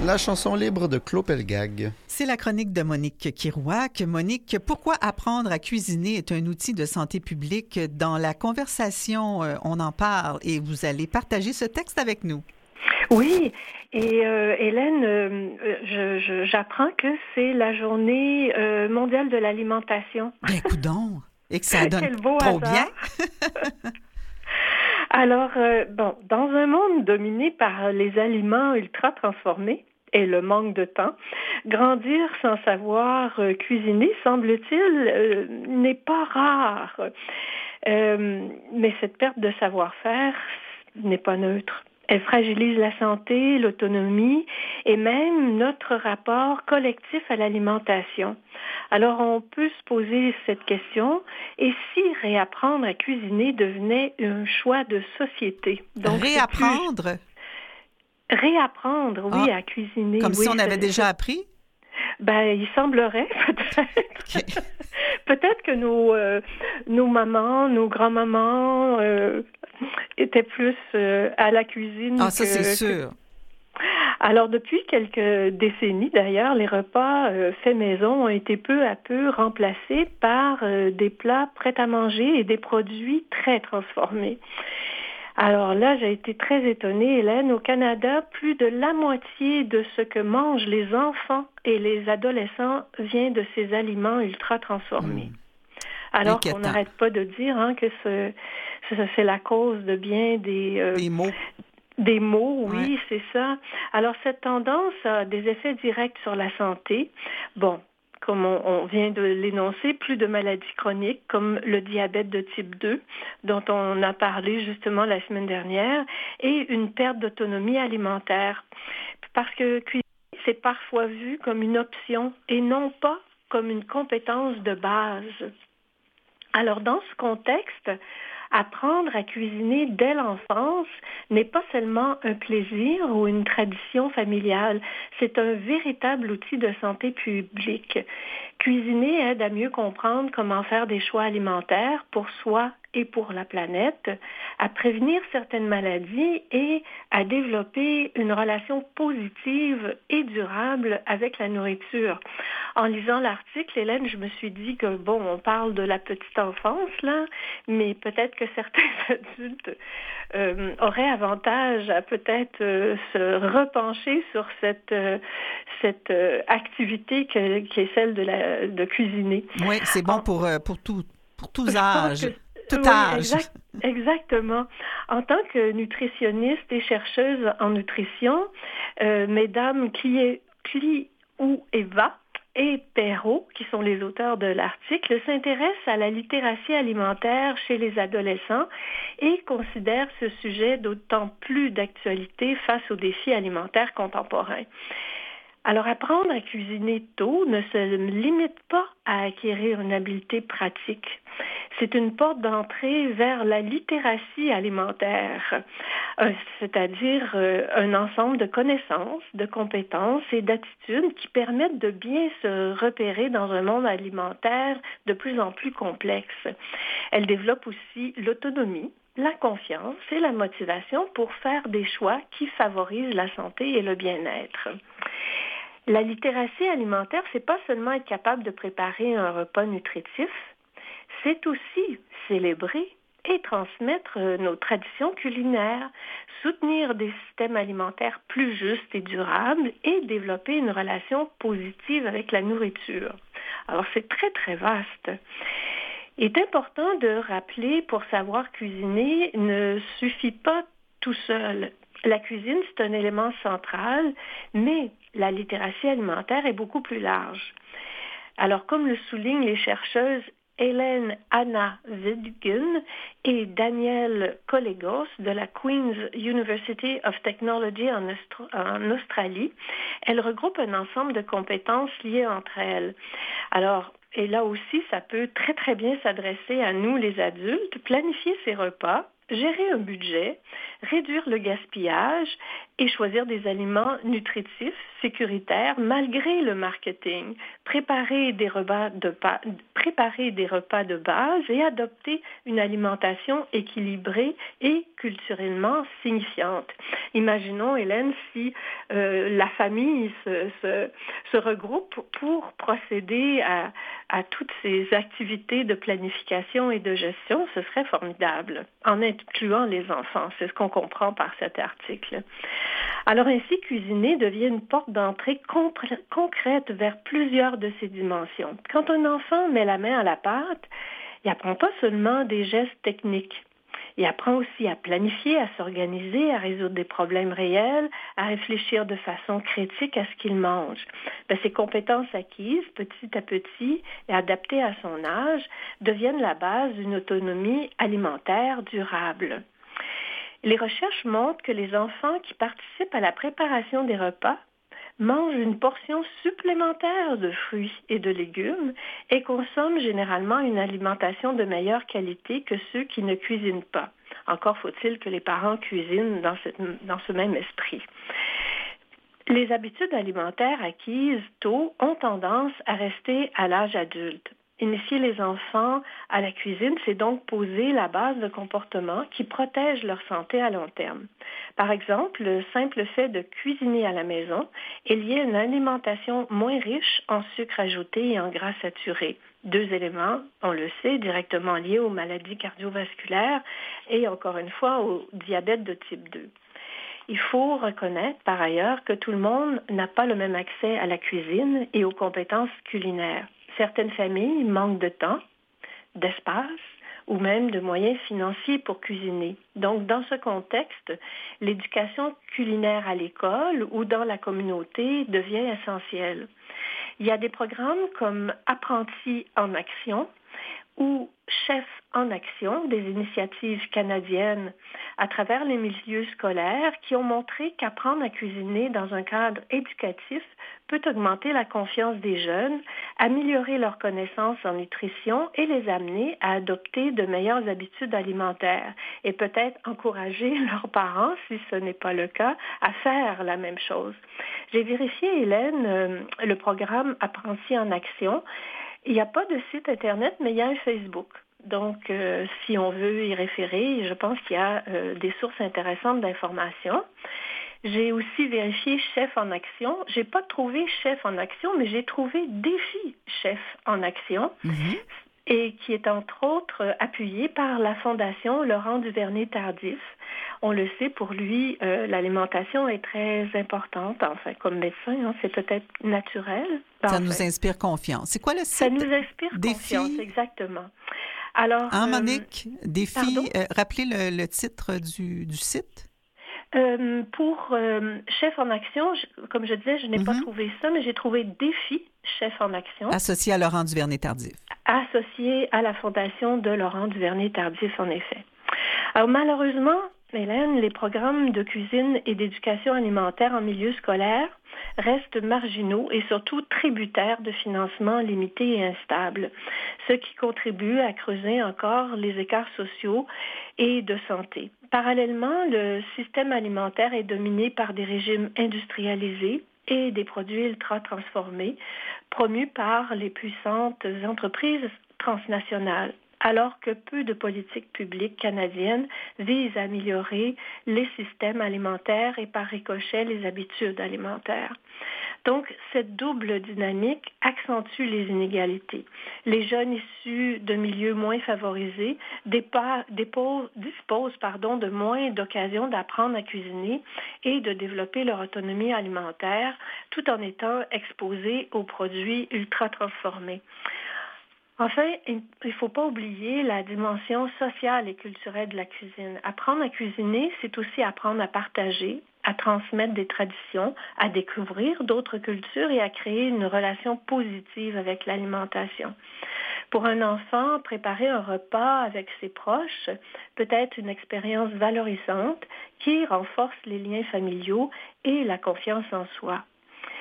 La chanson libre de Claude Pelgag. C'est la chronique de Monique Kirouac. Monique, pourquoi apprendre à cuisiner est un outil de santé publique? Dans la conversation, on en parle et vous allez partager ce texte avec nous. Oui, et Hélène, j'apprends que c'est la journée mondiale de l'alimentation. Bien, coudonc! Et que ça donne Quel beau trop hasard. bien! Alors, dans un monde dominé par les aliments ultra transformés et le manque de temps, grandir sans savoir cuisiner, semble-t-il, n'est pas rare. Mais cette perte de savoir-faire n'est pas neutre. Elle fragilise la santé, l'autonomie et même notre rapport collectif à l'alimentation. Alors, on peut se poser cette question, et si réapprendre à cuisiner devenait un choix de société? Donc, Réapprendre? Réapprendre, oui, à cuisiner. Comme oui, si on avait déjà appris? Ben, il semblerait, peut-être. Okay. Peut-être que nos mamans, nos grands-mamans étaient plus à la cuisine. Ah, ça, c'est sûr. Alors, depuis quelques décennies, d'ailleurs, les repas faits maison ont été peu à peu remplacés par des plats prêts à manger et des produits très transformés. Alors là, j'ai été très étonnée, Hélène. Au Canada, plus de la moitié de ce que mangent les enfants et les adolescents vient de ces aliments ultra transformés. Alors qu'on n'arrête pas de dire que c'est la cause de bien des maux. Des maux, oui, ouais. C'est ça. Alors, cette tendance a des effets directs sur la santé. Bon, comme on vient de l'énoncer, plus de maladies chroniques comme le diabète de type 2, dont on a parlé justement la semaine dernière, et une perte d'autonomie alimentaire. Parce que cuisiner, c'est parfois vu comme une option et non pas comme une compétence de base. Alors, dans ce contexte, apprendre à cuisiner dès l'enfance n'est pas seulement un plaisir ou une tradition familiale, c'est un véritable outil de santé publique. Cuisiner aide à mieux comprendre comment faire des choix alimentaires pour soi et pour la planète, à prévenir certaines maladies et à développer une relation positive et durable avec la nourriture. En lisant l'article, Hélène, je me suis dit que, bon, on parle de la petite enfance, là, mais peut-être que certains adultes auraient avantage à peut-être se repencher sur cette activité qui est celle de cuisiner. Oui, c'est bon pour tous âges. Tout âge. Exactement. En tant que nutritionniste et chercheuse en nutrition, mesdames Kliou-Eva et Perrault, qui sont les auteurs de l'article, s'intéressent à la littératie alimentaire chez les adolescents et considèrent ce sujet d'autant plus d'actualité face aux défis alimentaires contemporains. Alors, apprendre à cuisiner tôt ne se limite pas à acquérir une habileté pratique. C'est une porte d'entrée vers la littératie alimentaire, c'est-à-dire un ensemble de connaissances, de compétences et d'attitudes qui permettent de bien se repérer dans un monde alimentaire de plus en plus complexe. Elle développe aussi l'autonomie, la confiance et la motivation pour faire des choix qui favorisent la santé et le bien-être. La littératie alimentaire, c'est pas seulement être capable de préparer un repas nutritif, c'est aussi célébrer et transmettre nos traditions culinaires, soutenir des systèmes alimentaires plus justes et durables et développer une relation positive avec la nourriture. Alors, c'est très, très vaste. Il est important de rappeler, pour savoir cuisiner, ne suffit pas tout seul. La cuisine, c'est un élément central, mais la littératie alimentaire est beaucoup plus large. Alors, comme le soulignent les chercheuses Hélène Anna Vidgen et Danielle Collegos de la Queen's University of Technology en Australie, elles regroupent un ensemble de compétences liées entre elles. Alors, et là aussi, ça peut très, très bien s'adresser à nous, les adultes, planifier ses repas, gérer un budget, réduire le gaspillage et choisir des aliments nutritifs, sécuritaires, malgré le marketing, préparer des repas de base et adopter une alimentation équilibrée et culturellement signifiante. Imaginons, Hélène, si la famille se regroupe pour procéder à toutes ces activités de planification et de gestion, ce serait formidable, en incluant les enfants. C'est ce qu'on comprend par cet article. Alors ainsi, cuisiner devient une porte d'entrée concrète vers plusieurs de ces dimensions. Quand un enfant met la main à la pâte, il n'apprend pas seulement des gestes techniques. Il apprend aussi à planifier, à s'organiser, à résoudre des problèmes réels, à réfléchir de façon critique à ce qu'il mange. Ces compétences acquises petit à petit et adaptées à son âge deviennent la base d'une autonomie alimentaire durable. Les recherches montrent que les enfants qui participent à la préparation des repas mangent une portion supplémentaire de fruits et de légumes et consomment généralement une alimentation de meilleure qualité que ceux qui ne cuisinent pas. Encore faut-il que les parents cuisinent dans ce même esprit. Les habitudes alimentaires acquises tôt ont tendance à rester à l'âge adulte. Initier les enfants à la cuisine, c'est donc poser la base de comportements qui protègent leur santé à long terme. Par exemple, le simple fait de cuisiner à la maison est lié à une alimentation moins riche en sucre ajouté et en gras saturés. Deux éléments, on le sait, directement liés aux maladies cardiovasculaires et encore une fois au diabète de type 2. Il faut reconnaître par ailleurs que tout le monde n'a pas le même accès à la cuisine et aux compétences culinaires. Certaines familles manquent de temps, d'espace ou même de moyens financiers pour cuisiner. Donc, dans ce contexte, l'éducation culinaire à l'école ou dans la communauté devient essentielle. Il y a des programmes comme Apprentis en action ou Chefs en action, des initiatives canadiennes à travers les milieux scolaires qui ont montré qu'apprendre à cuisiner dans un cadre éducatif peut augmenter la confiance des jeunes, améliorer leurs connaissances en nutrition et les amener à adopter de meilleures habitudes alimentaires et peut-être encourager leurs parents, si ce n'est pas le cas, à faire la même chose. J'ai vérifié, Hélène, le programme Apprentis en action. Il n'y a pas de site Internet, mais il y a un Facebook. Donc, si on veut y référer, je pense qu'il y a des sources intéressantes d'informations. J'ai aussi vérifié Chef en action. Je n'ai pas trouvé Chef en action, mais j'ai trouvé Défi Chef en action, et qui est entre autres appuyé par la Fondation Laurent Duvernay-Tardif. On le sait, pour lui, l'alimentation est très importante. Enfin, comme médecin, c'est peut-être naturel. Ça nous inspire confiance. C'est quoi le site? Ça nous inspire Défi... confiance, exactement. Alors, Monique, Défi, rappelez le titre du site? Pour Chef en action, comme je disais, je n'ai pas trouvé ça, mais j'ai trouvé Défi Chef en action. Associé à Laurent Duvernay-Tardif. Associé à la Fondation de Laurent Duvernay-Tardif, en effet. Alors, malheureusement, Hélène, les programmes de cuisine et d'éducation alimentaire en milieu scolaire restent marginaux et surtout tributaires de financements limités et instables, ce qui contribue à creuser encore les écarts sociaux et de santé. Parallèlement, le système alimentaire est dominé par des régimes industrialisés et des produits ultra transformés promus par les puissantes entreprises transnationales, alors que peu de politiques publiques canadiennes visent à améliorer les systèmes alimentaires et par ricochet les habitudes alimentaires. Donc, cette double dynamique accentue les inégalités. Les jeunes issus de milieux moins favorisés disposent de moins d'occasions d'apprendre à cuisiner et de développer leur autonomie alimentaire tout en étant exposés aux produits ultra transformés. Enfin, il ne faut pas oublier la dimension sociale et culturelle de la cuisine. Apprendre à cuisiner, c'est aussi apprendre à partager, à transmettre des traditions, à découvrir d'autres cultures et à créer une relation positive avec l'alimentation. Pour un enfant, préparer un repas avec ses proches peut être une expérience valorisante qui renforce les liens familiaux et la confiance en soi.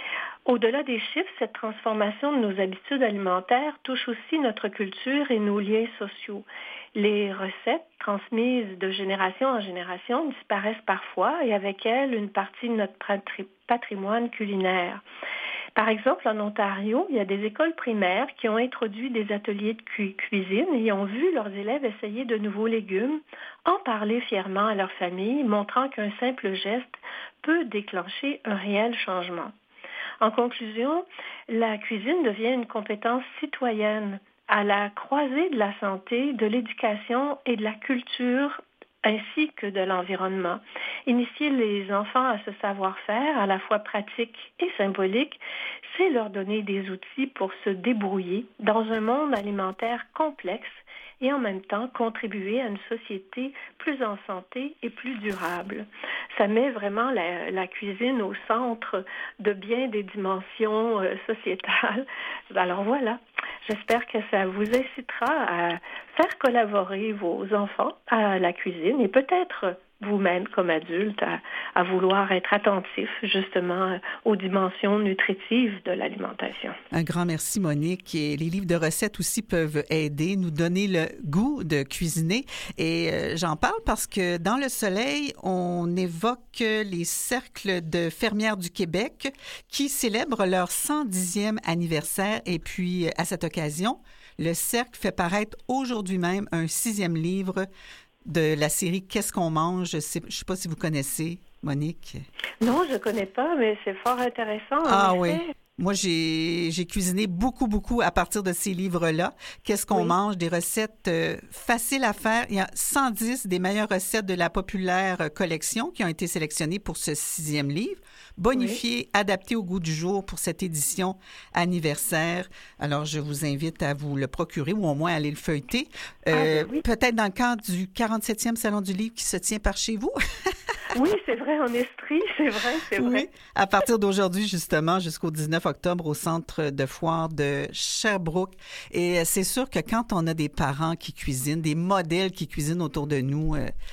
Au-delà des chiffres, cette transformation de nos habitudes alimentaires touche aussi notre culture et nos liens sociaux. Les recettes transmises de génération en génération disparaissent parfois et avec elles une partie de notre patrimoine culinaire. Par exemple, en Ontario, il y a des écoles primaires qui ont introduit des ateliers de cuisine et ont vu leurs élèves essayer de nouveaux légumes, en parler fièrement à leur famille, montrant qu'un simple geste peut déclencher un réel changement. En conclusion, la cuisine devient une compétence citoyenne à la croisée de la santé, de l'éducation et de la culture ainsi que de l'environnement. Initier les enfants à ce savoir-faire, à la fois pratique et symbolique, c'est leur donner des outils pour se débrouiller dans un monde alimentaire complexe et en même temps contribuer à une société plus en santé et plus durable. Ça met vraiment la cuisine au centre de bien des dimensions sociétales. Alors voilà, j'espère que ça vous incitera à faire collaborer vos enfants à la cuisine et peut-être vous-même comme adulte à vouloir être attentif justement aux dimensions nutritives de l'alimentation. Un grand merci Monique. Et les livres de recettes aussi peuvent aider, nous donner le goût de cuisiner. Et j'en parle parce que dans Le Soleil, on évoque les cercles de fermières du Québec qui célèbrent leur 110e anniversaire. Et puis à cette occasion, le Cercle fait paraître aujourd'hui même un 6e livre de la série Qu'est-ce qu'on mange? Je sais pas si vous connaissez, Monique. Non, je connais pas, mais c'est fort intéressant. Ah oui. Moi, j'ai cuisiné beaucoup à partir de ces livres-là. Qu'est-ce qu'on mange? Des recettes faciles à faire. Il y a 110 des meilleures recettes de la populaire collection qui ont été sélectionnées pour ce 6e livre. Bonifié, adapté au goût du jour pour cette édition anniversaire. Alors, je vous invite à vous le procurer ou au moins à aller le feuilleter. Peut-être dans le cadre du 47e Salon du Livre qui se tient par chez vous. Oui, c'est vrai, en Estrie, c'est vrai. Oui, à partir d'aujourd'hui, justement, jusqu'au 19 octobre, au centre de foire de Sherbrooke. Et c'est sûr que quand on a des parents qui cuisinent, des modèles qui cuisinent autour de nous,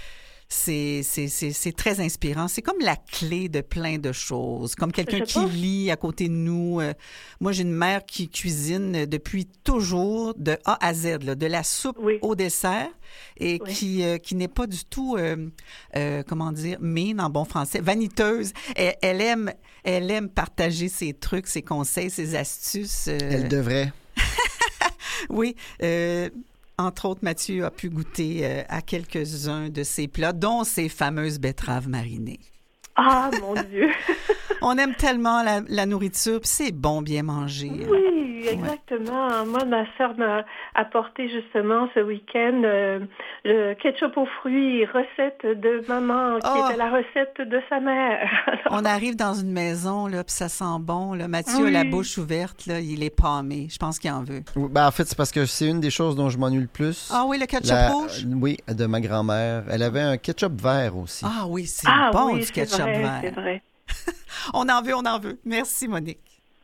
c'est très inspirant. C'est comme la clé de plein de choses. Comme quelqu'un qui lit à côté de nous. Moi, j'ai une mère qui cuisine depuis toujours de A à Z, là, de la soupe au dessert et qui n'est pas du tout, comment dire, mine en bon français, vaniteuse. Elle aime partager ses trucs, ses conseils, ses astuces. Elle devrait. Oui. Entre autres, Mathieu a pu goûter à quelques-uns de ses plats, dont ses fameuses betteraves marinées. Ah, mon Dieu! On aime tellement la nourriture, puis c'est bon bien manger. Oui, exactement. Ouais. Moi, ma sœur m'a apporté justement ce week-end le ketchup aux fruits, recette de maman, qui était la recette de sa mère. Alors... On arrive dans une maison, là, puis ça sent bon. Là. Mathieu a la bouche ouverte, là, il est pâmé. Je pense qu'il en veut. Ben, en fait, c'est parce que c'est une des choses dont je m'ennuie le plus. Ah oui, le ketchup rouge? Oui, de ma grand-mère. Elle avait un ketchup vert aussi. Ah oui, c'est bon du ketchup vert. C'est vrai. On en veut. Merci, Monique.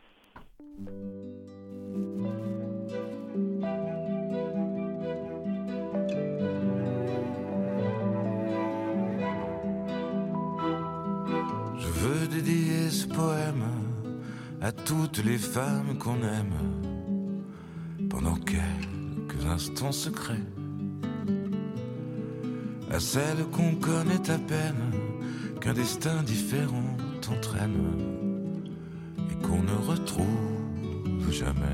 Je veux dédier ce poème à toutes les femmes qu'on aime pendant quelques instants secrets, à celles qu'on connaît à peine, qu'un destin différent t'entraîne et qu'on ne retrouve jamais,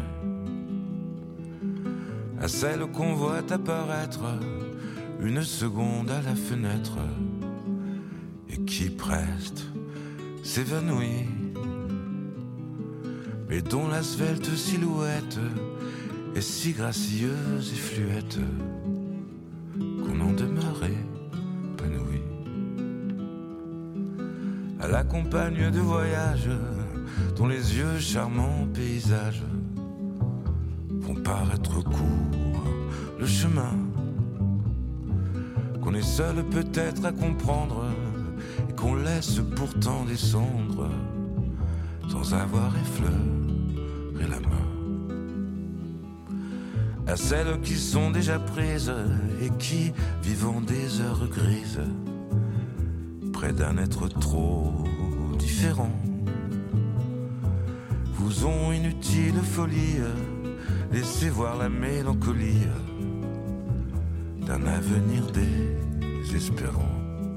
à celles qu'on voit apparaître une seconde à la fenêtre et qui presque s'évanouit, mais dont la svelte silhouette est si gracieuse et fluette qu'on en demeure épanoui. À la compagne de voyage dont les yeux charmants paysages font paraître court le chemin, qu'on est seul peut-être à comprendre et qu'on laisse pourtant descendre sans avoir effleuré la main, à celles qui sont déjà prises et qui, vivant des heures grises près d'un être trop différent, blouson inutile folie, laissez voir la mélancolie d'un avenir désespérant.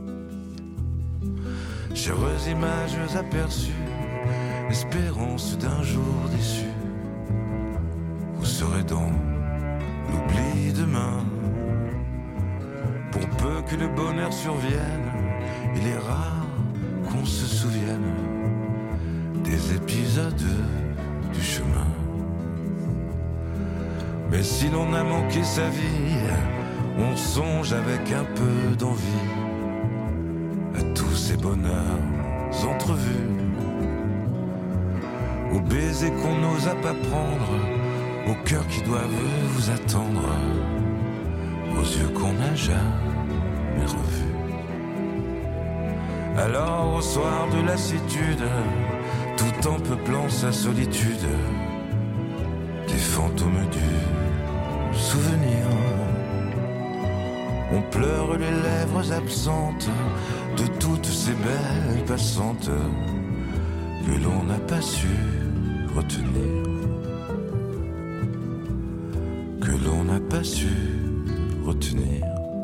Chères images aperçues, espérance d'un jour déçu. Vous serez dans l'oubli demain. Pour peu que le bonheur survienne, il est rare qu'on se souvienne des épisodes du chemin. Mais si l'on a manqué sa vie, on songe avec un peu d'envie à tous ces bonheurs entrevus, aux baisers qu'on n'osa pas prendre, aux cœurs qui doivent vous attendre, aux yeux qu'on n'a jamais revus. Alors au soir de lassitude, tout en peuplant sa solitude, des fantômes du souvenir, on pleure les lèvres absentes de toutes ces belles passantes que l'on n'a pas su retenir, que l'on n'a pas su retenir.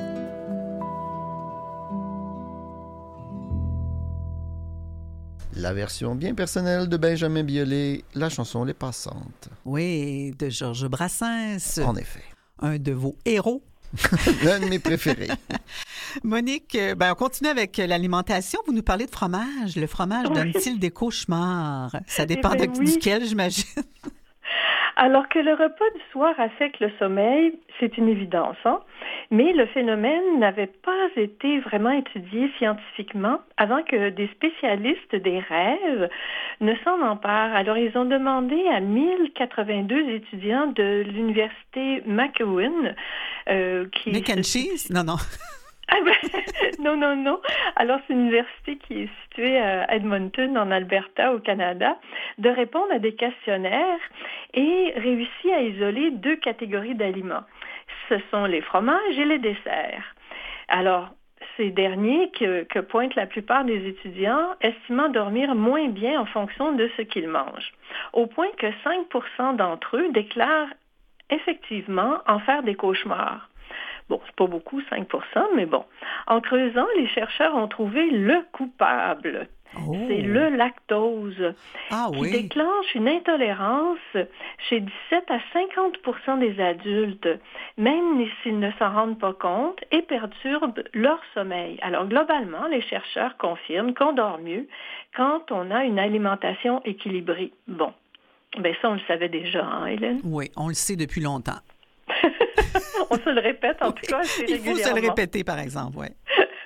La version bien personnelle de Benjamin Biolay, la chanson Les Passantes. Oui, de Georges Brassens. En effet. Un de vos héros. L'un de mes préférés. Monique, on continue avec l'alimentation. Vous nous parlez de fromage. Le fromage donne-t-il des cauchemars? Ça dépend duquel, j'imagine. Alors que le repas du soir affecte le sommeil, c'est une évidence, hein? Mais le phénomène n'avait pas été vraiment étudié scientifiquement avant que des spécialistes des rêves ne s'en emparent. Alors, ils ont demandé à 1082 étudiants de l'université McEwen qui... Mac and cheese? Non. Ah ben, non. Alors, c'est une université qui est située à Edmonton, en Alberta, au Canada, de répondre à des questionnaires et réussit à isoler 2 catégories d'aliments. Ce sont les fromages et les desserts. Alors, ces derniers que pointent la plupart des étudiants, estimant dormir moins bien en fonction de ce qu'ils mangent, au point que 5% d'entre eux déclarent effectivement en faire des cauchemars. Bon, c'est pas beaucoup, 5%, mais bon. En creusant, les chercheurs ont trouvé le coupable. Oh. C'est le lactose, qui déclenche une intolérance chez 17 à 50% des adultes, même s'ils ne s'en rendent pas compte, et perturbe leur sommeil. Alors, globalement, les chercheurs confirment qu'on dort mieux quand on a une alimentation équilibrée. Bon, ça, on le savait déjà, hein, Hélène? Oui, on le sait depuis longtemps. On se le répète, en tout cas, assez régulièrement. Il faut se le répéter, par exemple, oui.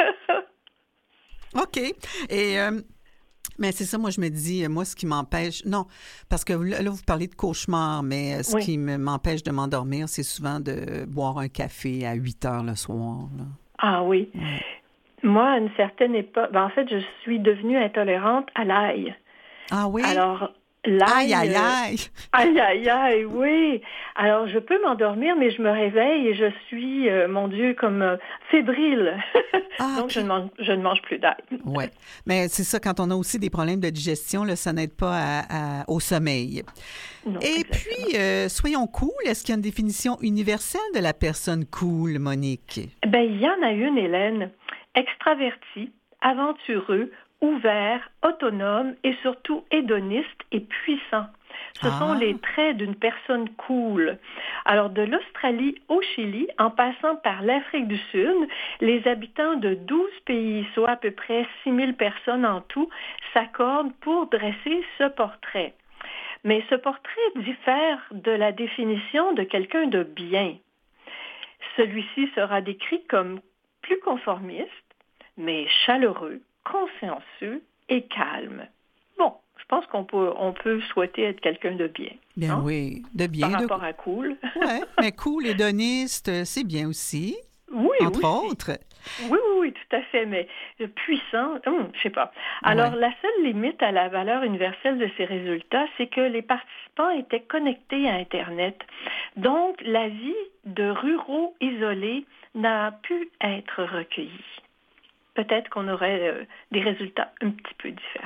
OK. Et... mais c'est ça, moi, je me dis, moi, ce qui m'empêche... Non, parce que là, vous parlez de cauchemar, mais ce qui m'empêche de m'endormir, c'est souvent de boire un café à 8 heures le soir. Là. Ah oui. Moi, à une certaine époque... en fait, je suis devenue intolérante à l'ail. Ah oui? Alors... l'ail, aïe, oui. Alors, je peux m'endormir, mais je me réveille et je suis, mon Dieu, comme fébrile. Donc, je ne mange plus d'ail. Oui, mais c'est ça, quand on a aussi des problèmes de digestion, là, ça n'aide pas au sommeil. Non, et exactement. puis, soyons cool. Est-ce qu'il y a une définition universelle de la personne cool, Monique? Il y en a une, Hélène. Extraverti, aventureux, ouvert, autonome et surtout hédoniste et puissant. Ce sont les traits d'une personne cool. Alors, de l'Australie au Chili, en passant par l'Afrique du Sud, les habitants de 12 pays, soit à peu près 6000 personnes en tout, s'accordent pour dresser ce portrait. Mais ce portrait diffère de la définition de quelqu'un de bien. Celui-ci sera décrit comme plus conformiste, mais chaleureux, consciencieux et calme. Bon, je pense qu'on peut souhaiter être quelqu'un de bien. Bien, hein? Oui, de bien. Par rapport à cool. Oui, mais cool, hédoniste, c'est bien aussi. Oui, entre autres. Oui, tout à fait, mais puissant, je sais pas. Alors, la seule limite à la valeur universelle de ces résultats, c'est que les participants étaient connectés à Internet. Donc, la vie de ruraux isolés n'a pu être recueillie. Peut-être qu'on aurait des résultats un petit peu différents.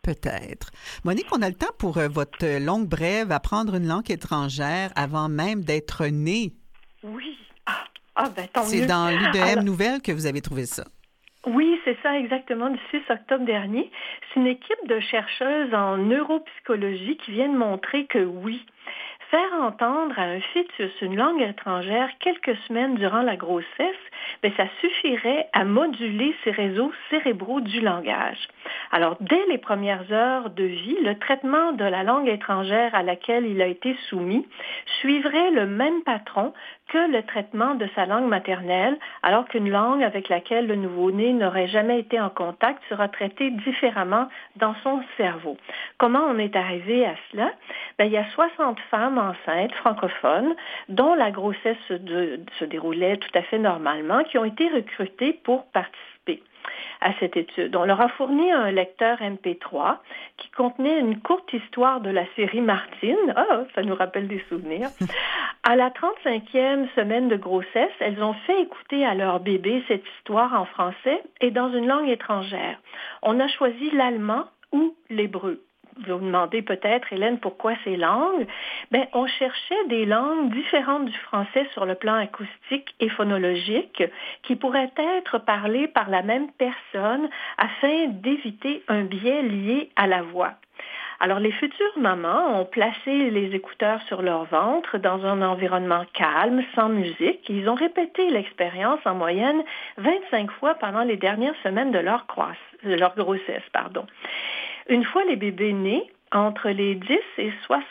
Peut-être. Monique, on a le temps pour votre longue brève, apprendre une langue étrangère avant même d'être née. Oui. Ben tant mieux. C'est dans l'UDM Alors, Nouvelle que vous avez trouvé ça. Oui, c'est ça exactement, du 6 octobre dernier. C'est une équipe de chercheuses en neuropsychologie qui viennent montrer que oui, faire entendre à un fœtus une langue étrangère quelques semaines durant la grossesse, ça suffirait à moduler ces réseaux cérébraux du langage. Alors, dès les premières heures de vie, le traitement de la langue étrangère à laquelle il a été soumis suivrait le même patron que le traitement de sa langue maternelle, alors qu'une langue avec laquelle le nouveau-né n'aurait jamais été en contact sera traitée différemment dans son cerveau. Comment on est arrivé à cela? Il y a 60 femmes enceintes francophones dont la grossesse se déroulait tout à fait normalement, qui ont été recrutées pour participer à cette étude. On leur a fourni un lecteur MP3 qui contenait une courte histoire de la série Martine. Ça nous rappelle des souvenirs. À la 35e semaine de grossesse, elles ont fait écouter à leur bébé cette histoire en français et dans une langue étrangère. On a choisi l'allemand ou l'hébreu. Vous vous demandez peut-être, Hélène, pourquoi ces langues? On cherchait des langues différentes du français sur le plan acoustique et phonologique qui pourraient être parlées par la même personne afin d'éviter un biais lié à la voix. Alors, les futures mamans ont placé les écouteurs sur leur ventre dans un environnement calme, sans musique. Ils ont répété l'expérience en moyenne 25 fois pendant les dernières semaines de leur grossesse. Une fois les bébés nés, entre les 10 et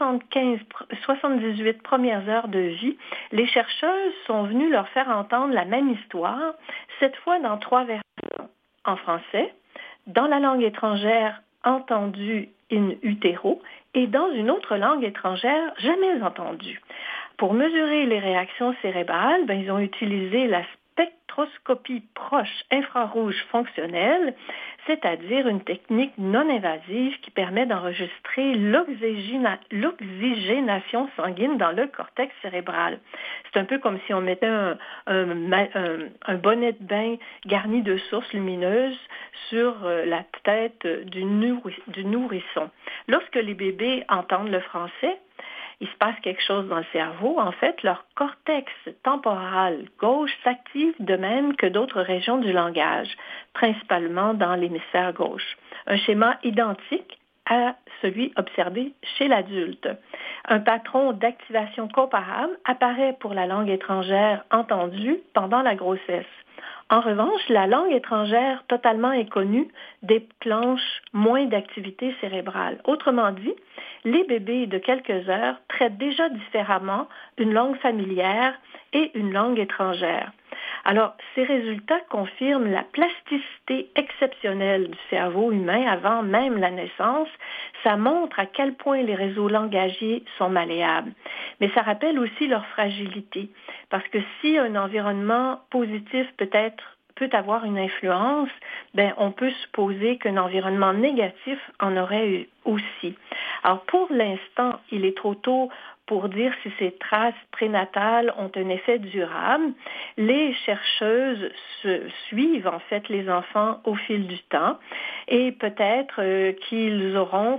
78 premières heures de vie, les chercheuses sont venues leur faire entendre la même histoire, cette fois dans 3 versions. En français, dans la langue étrangère entendue in utero et dans une autre langue étrangère jamais entendue. Pour mesurer les réactions cérébrales, ils ont utilisé la spectroscopie proche infrarouge fonctionnelle, c'est-à-dire une technique non invasive qui permet d'enregistrer l'oxygénation sanguine dans le cortex cérébral. C'est un peu comme si on mettait un bonnet de bain garni de sources lumineuses sur la tête du nourrisson. Lorsque les bébés entendent le français, il se passe quelque chose dans le cerveau. En fait, leur cortex temporal gauche s'active de même que d'autres régions du langage, principalement dans l'hémisphère gauche. Un schéma identique à celui observé chez l'adulte. Un patron d'activation comparable apparaît pour la langue étrangère entendue pendant la grossesse. En revanche, la langue étrangère totalement inconnue déclenche moins d'activité cérébrale. Autrement dit, les bébés de quelques heures traitent déjà différemment une langue familière et une langue étrangère. Alors, ces résultats confirment la plasticité exceptionnelle du cerveau humain avant même la naissance. Ça montre à quel point les réseaux langagiers sont malléables. Mais ça rappelle aussi leur fragilité. Parce que si un environnement positif peut avoir une influence, on peut supposer qu'un environnement négatif en aurait eu aussi. Alors, pour l'instant, il est trop tôt pour dire si ces traces prénatales ont un effet durable. Les chercheuses suivent en fait les enfants au fil du temps et peut-être qu'ils auront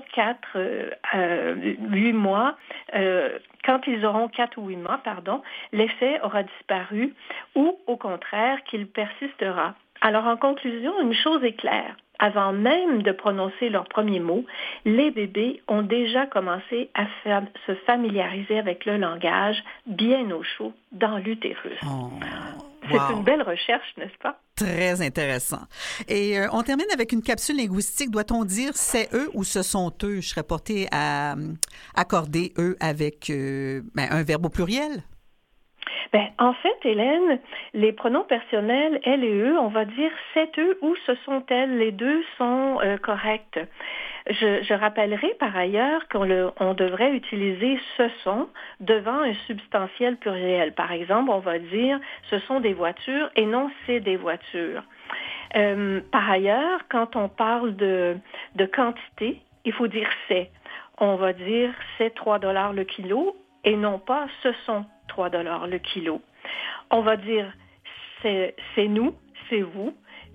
8 mois, quand ils auront 4 ou 8 mois, l'effet aura disparu ou au contraire qu'il persistera. Alors en conclusion, une chose est claire. Avant même de prononcer leurs premiers mots, les bébés ont déjà commencé à se familiariser avec le langage bien au chaud dans l'utérus. C'est une belle recherche, n'est-ce pas? Très intéressant. Et on termine avec une capsule linguistique. Doit-on dire c'est eux ou ce sont eux? Je serais portée à accorder eux avec un verbe au pluriel. En fait, Hélène, les pronoms personnels, elles et eux, on va dire c'est eux ou ce sont elles. Les deux sont corrects. Je rappellerai par ailleurs qu'on devrait utiliser ce sont devant un substantiel pluriel. Par exemple, on va dire ce sont des voitures et non c'est des voitures. Par ailleurs, quand on parle de quantité, il faut dire c'est. On va dire c'est 3 $ le kilo et non pas ce sont 3 $ le kilo. On va dire c'est nous, c'est vous,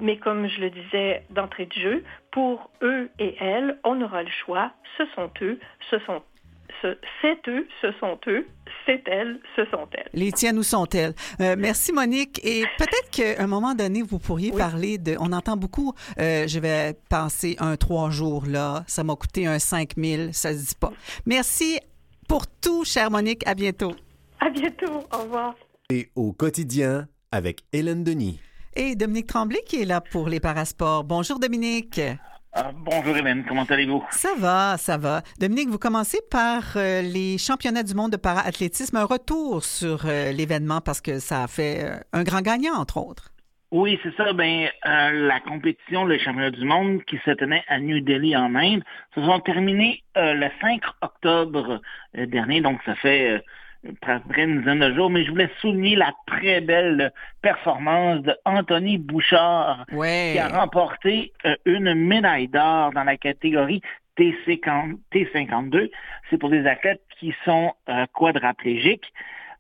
Mais comme je le disais d'entrée de jeu, pour eux et elles, on aura le choix. Ce sont eux, c'est eux, ce sont eux, c'est elles, ce sont elles. Les tiennes, où sont-elles? Merci, Monique. Et peut-être qu'à un moment donné, vous pourriez parler de... On entend beaucoup, je vais passer un 3 jours là, ça m'a coûté un 5 000, ça se dit pas. Merci pour tout, chère Monique. À bientôt. À bientôt. Au revoir. Et au quotidien avec Hélène Denis. Et Dominique Tremblay qui est là pour les parasports. Bonjour, Dominique. Bonjour Hélène, comment allez-vous? Ça va, ça va. Dominique, vous commencez par les championnats du monde de para-athlétisme, un retour sur l'événement parce que ça a fait un grand gagnant, entre autres. Oui, c'est ça. La compétition, le championnat du monde qui se tenait à New Delhi en Inde, se sont terminés le 5 octobre dernier, donc ça fait près une dizaine de jours, mais je voulais souligner la très belle performance de Anthony Bouchard, qui a remporté une médaille d'or dans la catégorie T52. C'est pour des athlètes qui sont quadraplégiques.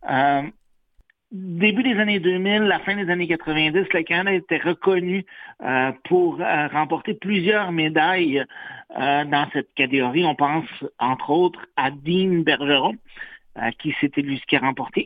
Début des années 2000, la fin des années 90, le Canada était reconnu pour remporter plusieurs médailles dans cette catégorie. On pense, entre autres, à Dean Bergeron, qui a remporté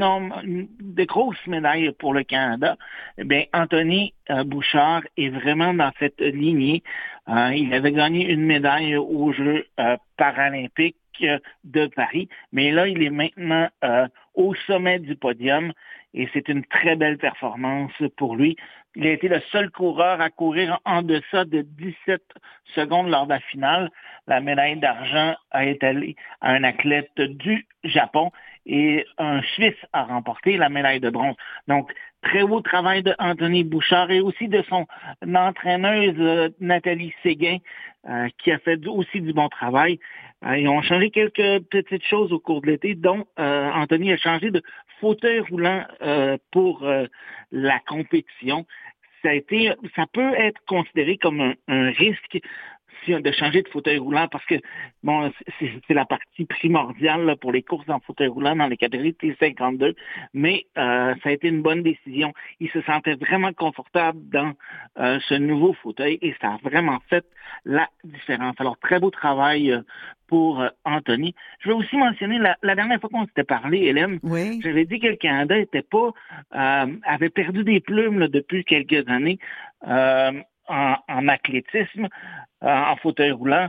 de grosses médailles pour le Canada. Anthony Bouchard est vraiment dans cette lignée. Il avait gagné une médaille aux Jeux paralympiques de Paris, mais là, il est maintenant au sommet du podium et c'est une très belle performance pour lui. Il a été le seul coureur à courir en deçà de 17 secondes lors de la finale. La médaille d'argent a été allée à un athlète du Japon et un Suisse a remporté la médaille de bronze. Donc, très beau travail de Anthony Bouchard et aussi de son entraîneuse Nathalie Séguin qui a fait aussi du bon travail. Ils ont changé quelques petites choses au cours de l'été, dont Anthony a changé de fauteuil roulant pour la compétition. Ça peut être considéré comme un risque de changer de fauteuil roulant parce que c'est la partie primordiale là, pour les courses en fauteuil roulant dans les catégories T52, mais ça a été une bonne décision. Il se sentait vraiment confortable dans ce nouveau fauteuil et ça a vraiment fait la différence. Alors, très beau travail pour Anthony. Je vais aussi mentionner, la dernière fois qu'on s'était parlé, Hélène, j'avais dit que le Canada avait perdu des plumes là, depuis quelques années en athlétisme, en fauteuil roulant.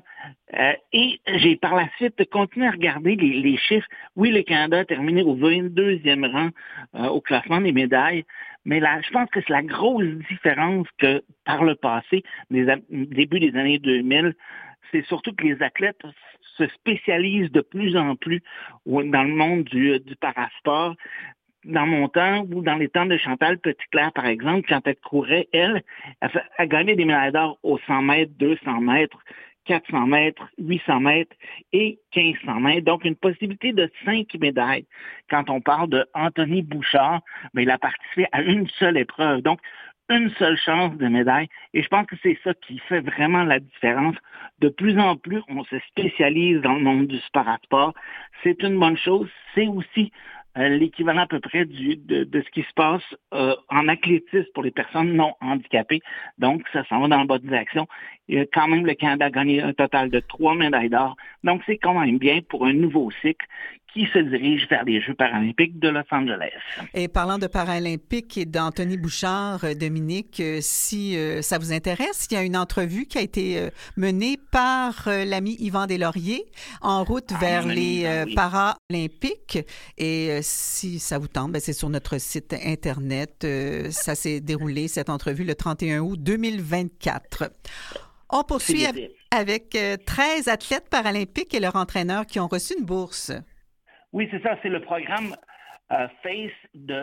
Et j'ai par la suite continué à regarder les chiffres. Oui, le Canada a terminé au 22e rang au classement des médailles, mais là, je pense que c'est la grosse différence que par le passé, début des années 2000, c'est surtout que les athlètes se spécialisent de plus en plus dans le monde du parasport. Dans mon temps, ou dans les temps de Chantal Petitclerc, par exemple, quand elle courait, elle a gagné des médailles d'or aux 100 mètres, 200 mètres, 400 mètres, 800 mètres et 1500 mètres. Donc, une possibilité de 5 médailles. Quand on parle de Anthony Bouchard, il a participé à une seule épreuve. Donc, une seule chance de médaille. Et je pense que c'est ça qui fait vraiment la différence. De plus en plus, on se spécialise dans le monde du parasport. C'est une bonne chose. C'est aussi l'équivalent à peu près de ce qui se passe en athlétisme pour les personnes non handicapées. Donc, ça s'en va dans la bonne direction. Et quand même, le Canada a gagné un total de 3 médailles d'or. Donc, c'est quand même bien pour un nouveau cycle qui se dirige vers les Jeux paralympiques de Los Angeles. Et parlant de paralympiques et d'Anthony Bouchard, Dominique, si ça vous intéresse, il y a une entrevue qui a été menée par l'ami Yvan Deslauriers en route vers les Paralympiques. Et si ça vous tente, c'est sur notre site Internet. Ça s'est déroulé, cette entrevue, le 31 août 2024. On poursuit avec 13 athlètes paralympiques et leurs entraîneurs qui ont reçu une bourse. Oui, c'est ça. C'est le programme FACE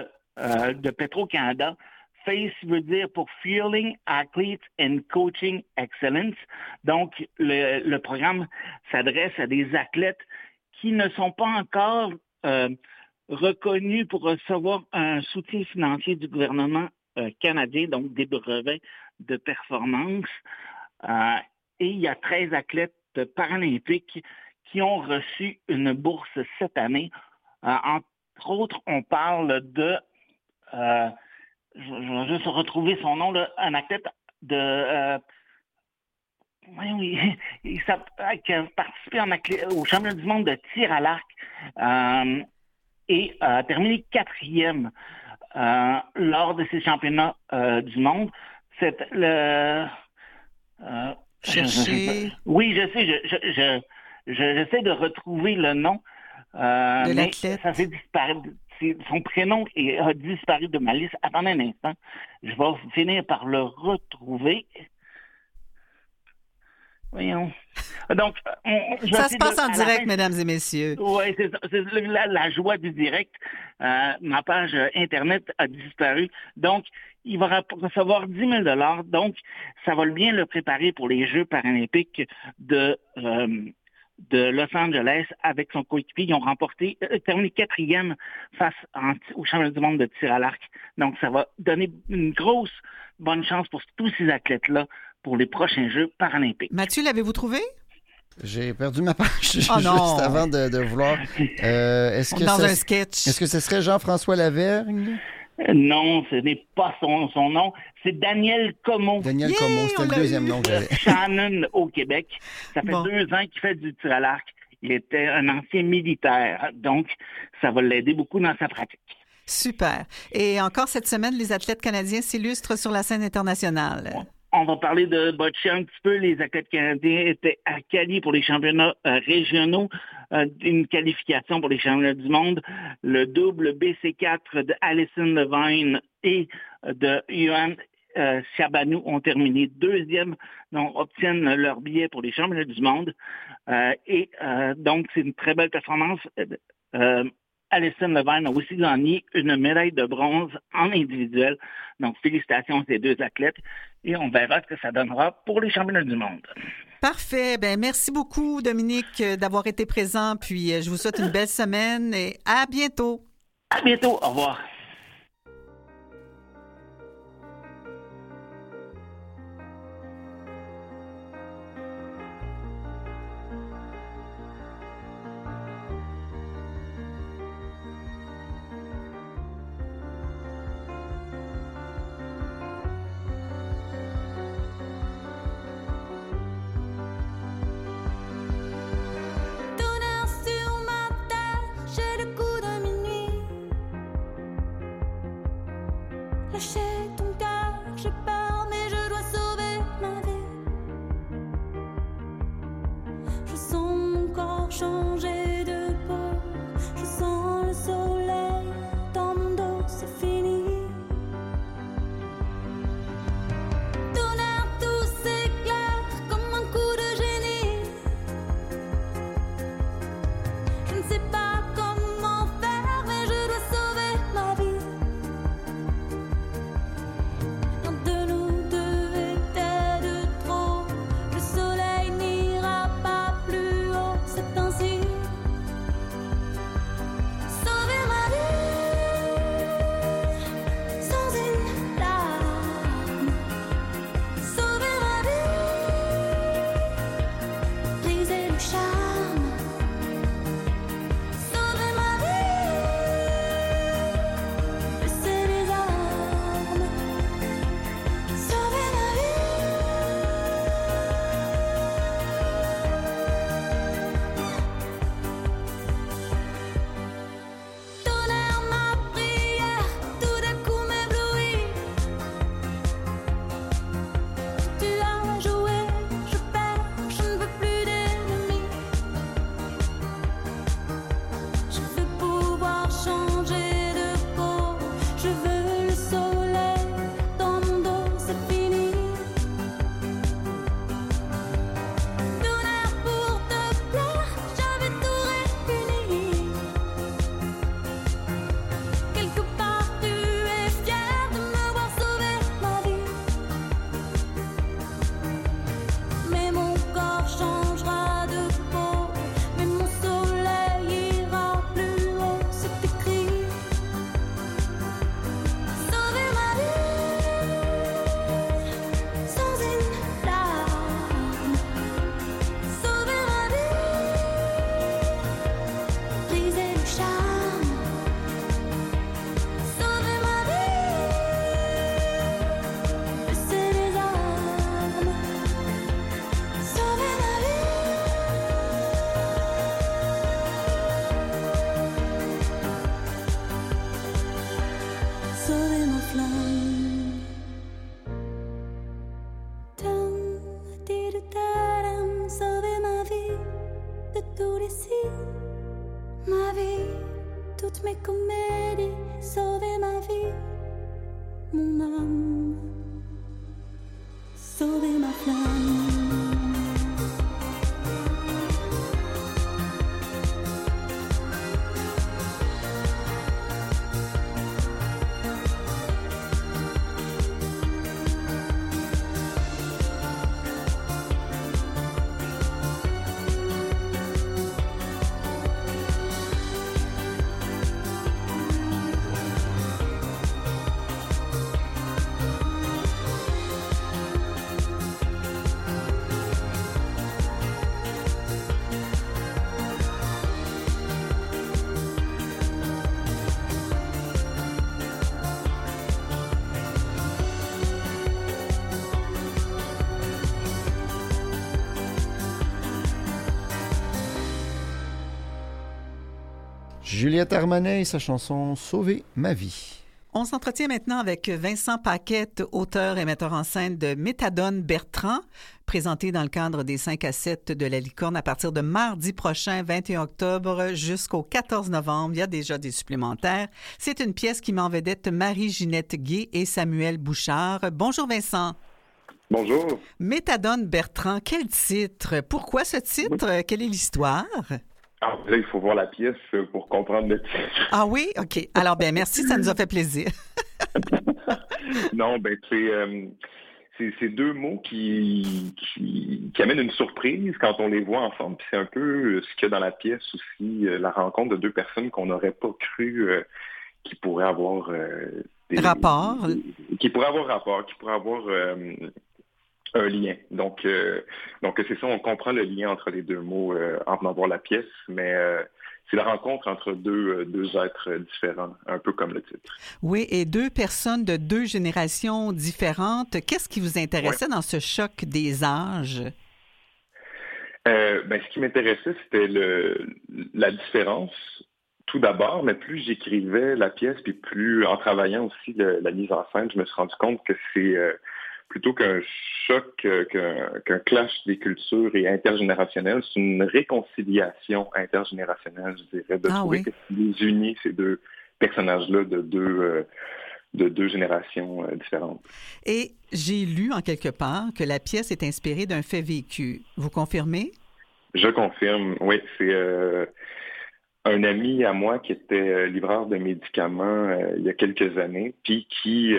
de Petro-Canada. FACE veut dire pour Fueling Athletes and Coaching Excellence. Donc, le programme s'adresse à des athlètes qui ne sont pas encore reconnus pour recevoir un soutien financier du gouvernement canadien, donc des brevets de performance. Et il y a 13 athlètes paralympiques qui ont reçu une bourse cette année. Entre autres, on parle de... je vais me suis retrouvé son nom, là, un athlète de... qui a participé au championnat du monde de tir à l'arc et a terminé 4e lors de ces championnats du monde. C'est le... Oui, je sais, j'essaie de retrouver le nom, de mais l'athlète. ça s'est disparu. Son prénom a disparu de ma liste. Attendez un instant, je vais finir par le retrouver. Voyons. Donc, ça se passe en direct, mesdames et messieurs. Oui, c'est ça. C'est la joie du direct. Ma page Internet a disparu. Donc, il va recevoir 10 000 $. Donc, ça va bien le préparer pour les Jeux paralympiques de Los Angeles avec son coéquipier. Ils ont terminé 4e face au championnat du monde de tir à l'arc. Donc, ça va donner une grosse bonne chance pour tous ces athlètes-là pour les prochains Jeux paralympiques. Mathieu, l'avez-vous trouvé? J'ai perdu ma page juste non. avant de vouloir. Dans un sketch. Est-ce que ce serait Jean-François Lavergne? Non, ce n'est pas son nom. C'est Daniel Comeau. Daniel Comeau, c'était le deuxième nom que j'avais. Shannon au Québec. Ça fait 2 ans qu'il fait du tir à l'arc. Il était un ancien militaire. Donc, ça va l'aider beaucoup dans sa pratique. Super. Et encore cette semaine, les athlètes canadiens s'illustrent sur la scène internationale. On va parler de bocce un petit peu. Les athlètes canadiens étaient à Cali pour les championnats régionaux, une qualification pour les championnats du monde. Le double BC4 de Alison Levine et de Yohan Chabanou ont terminé 2e, donc obtiennent leur billet pour les championnats du monde. Donc, c'est une très belle performance. Alison Levine a aussi gagné une médaille de bronze en individuel. Donc, félicitations à ces 2 athlètes. Et on verra ce que ça donnera pour les championnats du monde. Parfait. Ben, merci beaucoup, Dominique, d'avoir été présent. Puis, je vous souhaite une belle semaine et à bientôt. À bientôt. Au revoir. Lâcher ton cœur, j'ai peur, mais je dois sauver ma vie. Je sens mon corps changer de peau. Je sens le soleil dans mon dos, c'est fini. Tonnerre, tout s'éclaire comme un coup de génie. Je ne sais pas comment faire, mais je dois sauver ma vie. De sauver ma flamme. Juliette Armanet et sa chanson « Sauver ma vie ». On s'entretient maintenant avec Vincent Paquette, auteur et metteur en scène de Méthadone Bertrand, présenté dans le cadre des 5 à 7 de la Licorne à partir de mardi prochain, 21 octobre, jusqu'au 14 novembre. Il y a déjà des supplémentaires. C'est une pièce qui met en vedette Marie-Ginette Gué et Samuel Bouchard. Bonjour Vincent. Bonjour. Méthadone Bertrand, quel titre? Pourquoi ce titre? Quelle est l'histoire? Ah, là, il faut voir la pièce pour comprendre le titre. Ah oui? OK. Alors, bien, merci, ça nous a fait plaisir. Non, c'est deux mots qui amènent une surprise quand on les voit ensemble. Puis c'est un peu ce qu'il y a dans la pièce aussi, la rencontre de deux personnes qu'on n'aurait pas cru qui pourraient avoir rapport. Qui pourraient avoir rapport, qui pourraient avoir un lien. Donc c'est ça, on comprend le lien entre les deux mots en venant voir la pièce, mais c'est la rencontre entre deux êtres différents, un peu comme le titre. Oui, et deux personnes de deux générations différentes. Qu'est-ce qui vous intéressait dans ce choc des âges? Ce qui m'intéressait, c'était la différence, tout d'abord, mais plus j'écrivais la pièce, puis plus, en travaillant aussi la mise en scène, je me suis rendu compte que c'est plutôt qu'un choc, qu'un clash des cultures et intergénérationnel, c'est une réconciliation intergénérationnelle, je dirais, de trouver que les unit ces deux personnages-là de deux générations différentes. Et j'ai lu en quelque part que la pièce est inspirée d'un fait vécu. Vous confirmez? Je confirme, oui. C'est un ami à moi qui était livreur de médicaments il y a quelques années, puis qui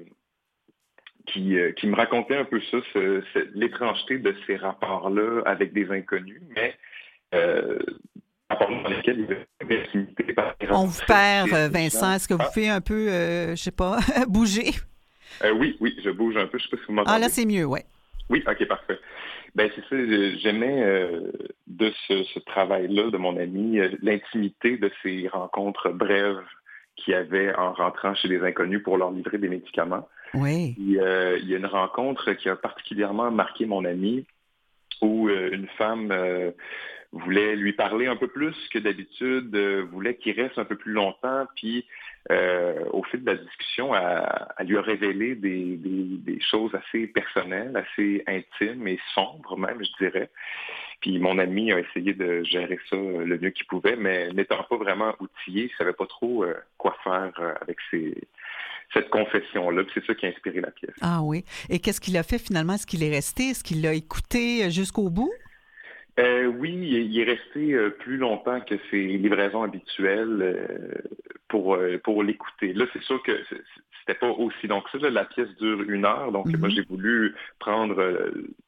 me racontait un peu ça, l'étrangeté de ces rapports-là avec des inconnus, mais rapports dans lesquels il y avait une intimité. On vous perd, Vincent. Est-ce que vous pouvez un peu, je sais pas, bouger? Oui, je bouge un peu. Je sais pas si vous m'entendez. Ah, là, c'est mieux, oui. Oui, OK, parfait. C'est ça, j'aimais de ce travail-là de mon ami, l'intimité de ces rencontres brèves qu'il y avait en rentrant chez des inconnus pour leur livrer des médicaments. Oui. Il y a une rencontre qui a particulièrement marqué mon ami où une femme voulait lui parler un peu plus que d'habitude, voulait qu'il reste un peu plus longtemps, puis au fil de la discussion, elle lui a révélé des choses assez personnelles, assez intimes et sombres même, je dirais. Puis mon ami a essayé de gérer ça le mieux qu'il pouvait, mais n'étant pas vraiment outillé, il ne savait pas trop quoi faire avec cette confession-là. Puis c'est ça qui a inspiré la pièce. Ah oui. Et qu'est-ce qu'il a fait finalement? Est-ce qu'il est resté? Est-ce qu'il l'a écouté jusqu'au bout? Oui, il est resté plus longtemps que ses livraisons habituelles pour l'écouter. Là, c'est sûr que c'était pas aussi long que ça. Là, la pièce dure 1 heure, donc moi, j'ai voulu prendre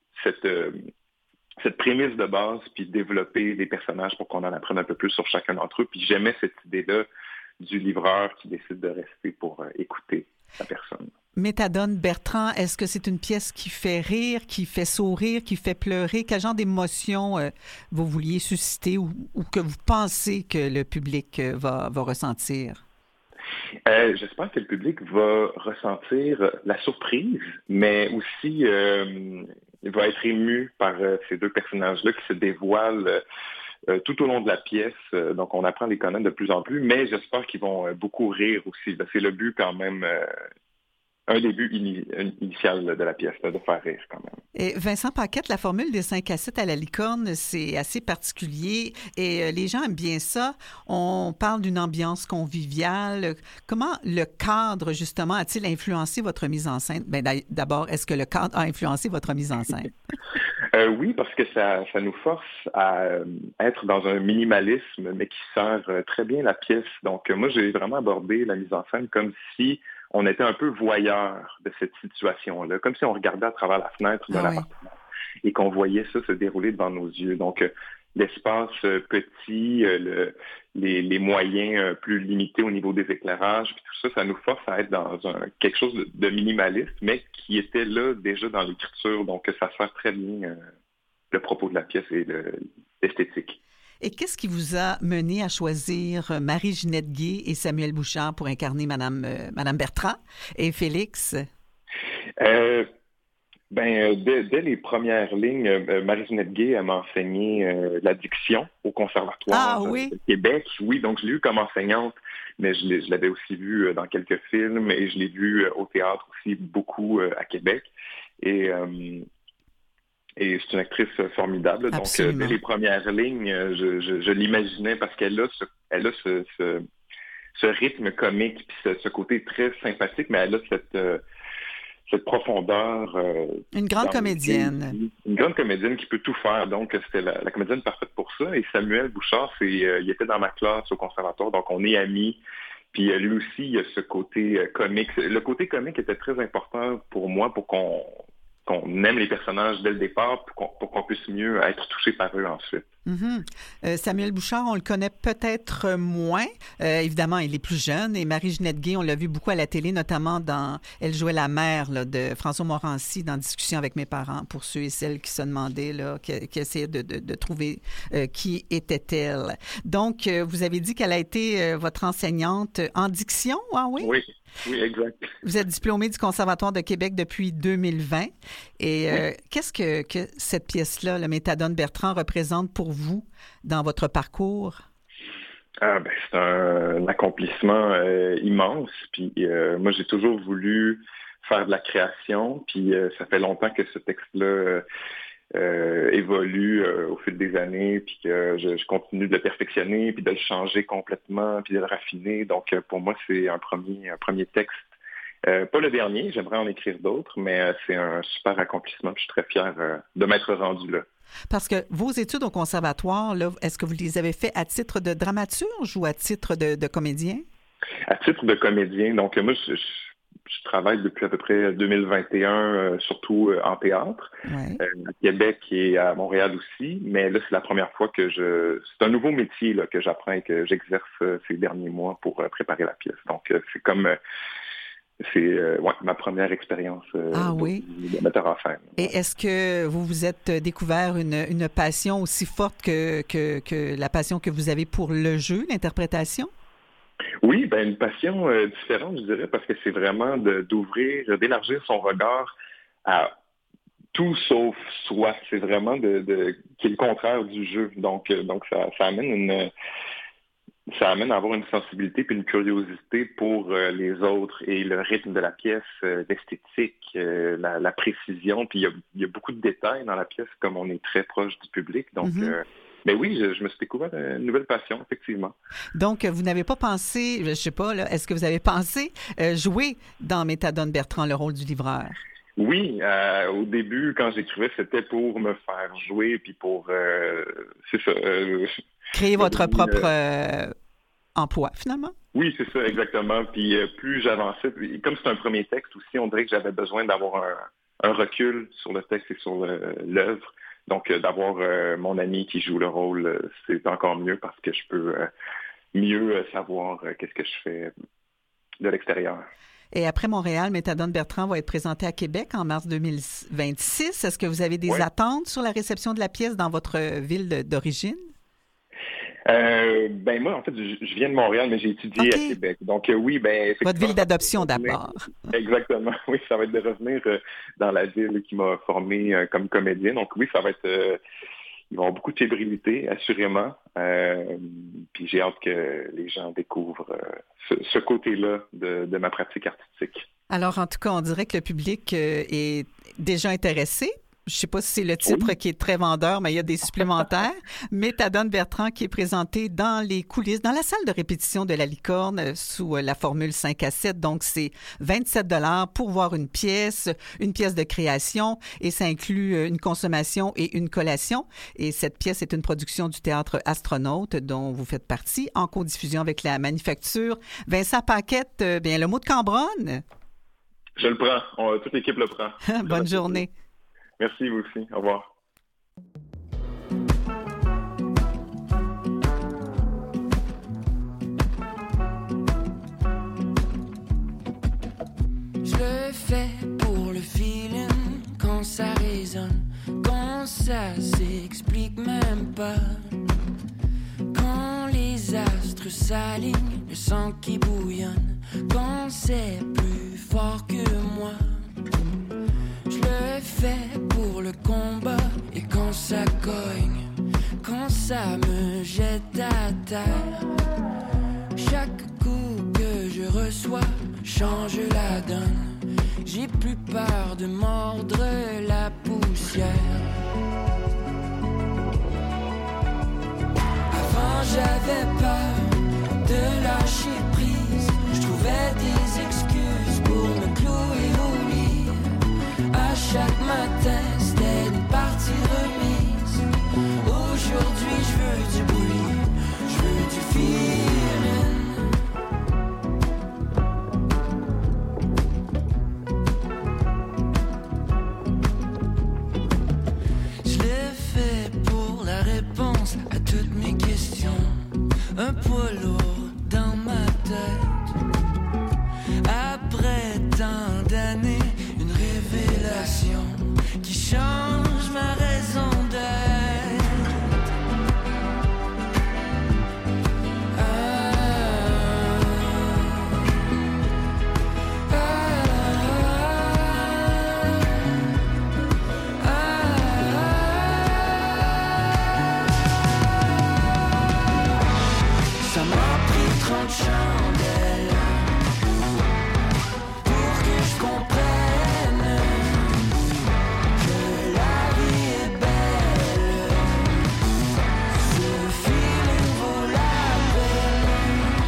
cette prémisse de base puis développer des personnages pour qu'on en apprenne un peu plus sur chacun d'entre eux. Puis j'aimais cette idée-là du livreur qui décide de rester pour écouter la personne. Méthadone Bertrand, est-ce que c'est une pièce qui fait rire, qui fait sourire, qui fait pleurer? Quel genre d'émotion vous vouliez susciter ou que vous pensez que le public va ressentir? J'espère que le public va ressentir la surprise, mais aussi il va être ému par ces deux personnages-là qui se dévoilent tout au long de la pièce. Donc, on apprend à les connaître de plus en plus, mais j'espère qu'ils vont beaucoup rire aussi. C'est le but quand même un début initial de la pièce, là, de faire rire quand même. Et Vincent Paquette, la formule des 5 assiettes à la licorne, c'est assez particulier et les gens aiment bien ça. On parle d'une ambiance conviviale. Comment le cadre, justement, a-t-il influencé votre mise en scène? Bien, d'abord, est-ce que le cadre a influencé votre mise en scène? Oui, parce que ça nous force à être dans un minimalisme, mais qui sert très bien la pièce. Donc, moi, j'ai vraiment abordé la mise en scène comme si on était un peu voyeur de cette situation-là, comme si on regardait à travers la fenêtre d'un appartement et qu'on voyait ça se dérouler devant nos yeux. Donc, l'espace petit, les moyens plus limités au niveau des éclairages, puis tout ça, ça nous force à être dans quelque chose de minimaliste, mais qui était là déjà dans l'écriture. Donc, ça sert très bien le propos de la pièce et l'esthétique. Et qu'est-ce qui vous a mené à choisir Marie-Ginette Gué et Samuel Bouchard pour incarner Madame Bertrand et Félix? Dès les premières lignes, Marie-Ginette Gué, elle m'a enseigné la diction au Conservatoire de Québec. Oui, donc je l'ai eu comme enseignante, mais je l'avais aussi vue dans quelques films et je l'ai vue au théâtre aussi beaucoup à Québec. Et c'est une actrice formidable. Absolument. Donc, dès les premières lignes, je l'imaginais parce qu'elle a ce rythme comique puis ce côté très sympathique, mais elle a cette profondeur. Une grande comédienne. Une grande comédienne qui peut tout faire. Donc, c'était la comédienne parfaite pour ça. Et Samuel Bouchard, il était dans ma classe au conservatoire, donc on est amis. Puis lui aussi, il y a ce côté comique. Le côté comique était très important pour moi, pour qu'on aime les personnages dès le départ pour qu'on puisse mieux être touché par eux ensuite. Mm-hmm. Samuel Bouchard, on le connaît peut-être moins. Évidemment, il est plus jeune. Et Marie-Ginette Gué, on l'a vu beaucoup à la télé, notamment dans... Elle jouait la mère là, de François Morancy dans Discussion avec mes parents, pour ceux et celles qui se demandaient, là, qui essayaient de trouver qui était-elle. Donc, vous avez dit qu'elle a été votre enseignante en diction, ah oui? Oui, exact. Vous êtes diplômé du Conservatoire de Québec depuis 2020. Et qu'est-ce que cette pièce-là, le Métadone Bertrand, représente pour vous dans votre parcours? C'est un accomplissement immense. Puis moi, j'ai toujours voulu faire de la création. Puis ça fait longtemps que ce texte-là évolue au fil des années, puis que je continue de le perfectionner, puis de le changer complètement, puis de le raffiner. Donc, pour moi, c'est un premier texte. Pas le dernier, j'aimerais en écrire d'autres, mais c'est un super accomplissement, puis je suis très fier de m'être rendu là. Parce que vos études au conservatoire, là, est-ce que vous les avez fait à titre de dramaturge ou à titre de comédien? À titre de comédien. Donc, moi, je travaille depuis à peu près 2021, surtout en théâtre, à Québec et à Montréal aussi. Mais là, c'est la première fois que c'est un nouveau métier là, que j'apprends et que j'exerce ces derniers mois pour préparer la pièce. Donc, c'est comme... C'est ma première expérience de metteur en scène. Et est-ce que vous vous êtes découvert une passion aussi forte que la passion que vous avez pour le jeu, l'interprétation? Oui, une passion différente, je dirais, parce que c'est vraiment d'élargir son regard à tout sauf soi. C'est vraiment qui est le contraire du jeu. Donc ça amène ça amène à avoir une sensibilité puis une curiosité pour les autres et le rythme de la pièce, l'esthétique, la précision. Puis il y a beaucoup de détails dans la pièce, comme on est très proche du public. Donc, mais oui, je me suis découvert une nouvelle passion, effectivement. Donc, vous n'avez pas pensé, je ne sais pas, là, est-ce que vous avez pensé jouer dans Métadone Bertrand, le rôle du livreur? Oui, au début, quand j'écrivais, c'était pour me faire jouer, puis pour, c'est ça. Créer votre propre emploi, finalement? Oui, c'est ça, exactement. Puis plus j'avançais, comme c'est un premier texte aussi, on dirait que j'avais besoin d'avoir un recul sur le texte et sur l'œuvre. Donc, d'avoir mon ami qui joue le rôle, c'est encore mieux parce que je peux mieux savoir qu'est-ce que je fais de l'extérieur. Et après Montréal, Métadone Bertrand va être présenté à Québec en mars 2026. Est-ce que vous avez des attentes sur la réception de la pièce dans votre ville d'origine? Moi, en fait, je viens de Montréal, mais j'ai étudié à Québec. Donc, oui, votre ville d'adoption d'abord. Exactement. Oui, ça va être de revenir dans la ville qui m'a formé comme comédien. Donc, oui, ça va être... il va y avoir beaucoup de fébrilité, assurément. Puis j'ai hâte que les gens découvrent ce côté-là de ma pratique artistique. Alors, en tout cas, on dirait que le public est déjà intéressé. Je ne sais pas si c'est le titre qui est très vendeur, mais il y a des supplémentaires. Méthadone Bertrand qui est présenté dans les coulisses, dans la salle de répétition de la Licorne sous la formule 5 à 7. Donc, c'est 27 $ pour voir une pièce de création et ça inclut une consommation et une collation. Et cette pièce est une production du Théâtre Astronaute dont vous faites partie en codiffusion avec la Manufacture. Vincent Paquette, bien, le mot de Cambronne. Je le prends. Toute l'équipe le prend. Bonne journée. Merci, vous aussi. Au revoir. Je le fais pour le feeling, quand ça résonne, quand ça s'explique même pas. Quand les astres s'alignent, le sang qui bouillonne, quand c'est plus fort que moi. Je le fais pour le combat et quand ça cogne, quand ça me jette à terre. Chaque coup que je reçois change la donne. J'ai plus peur de mordre la poussière. Avant j'avais peur de lâcher prise. Je trouvais des excuses pour me clouer au lit. À chaque matin, c'était une partie remise. Aujourd'hui, je veux du bruit, je veux du feeling. Je l'ai fait pour la réponse à toutes mes questions. Un poids lourd dans ma tête. Après tant d'années, une révélation qui change ma raison d'être. Ça m'a pris 30 chandelles pour que je comprenne que la vie est belle. Ce feeling vaut la peine.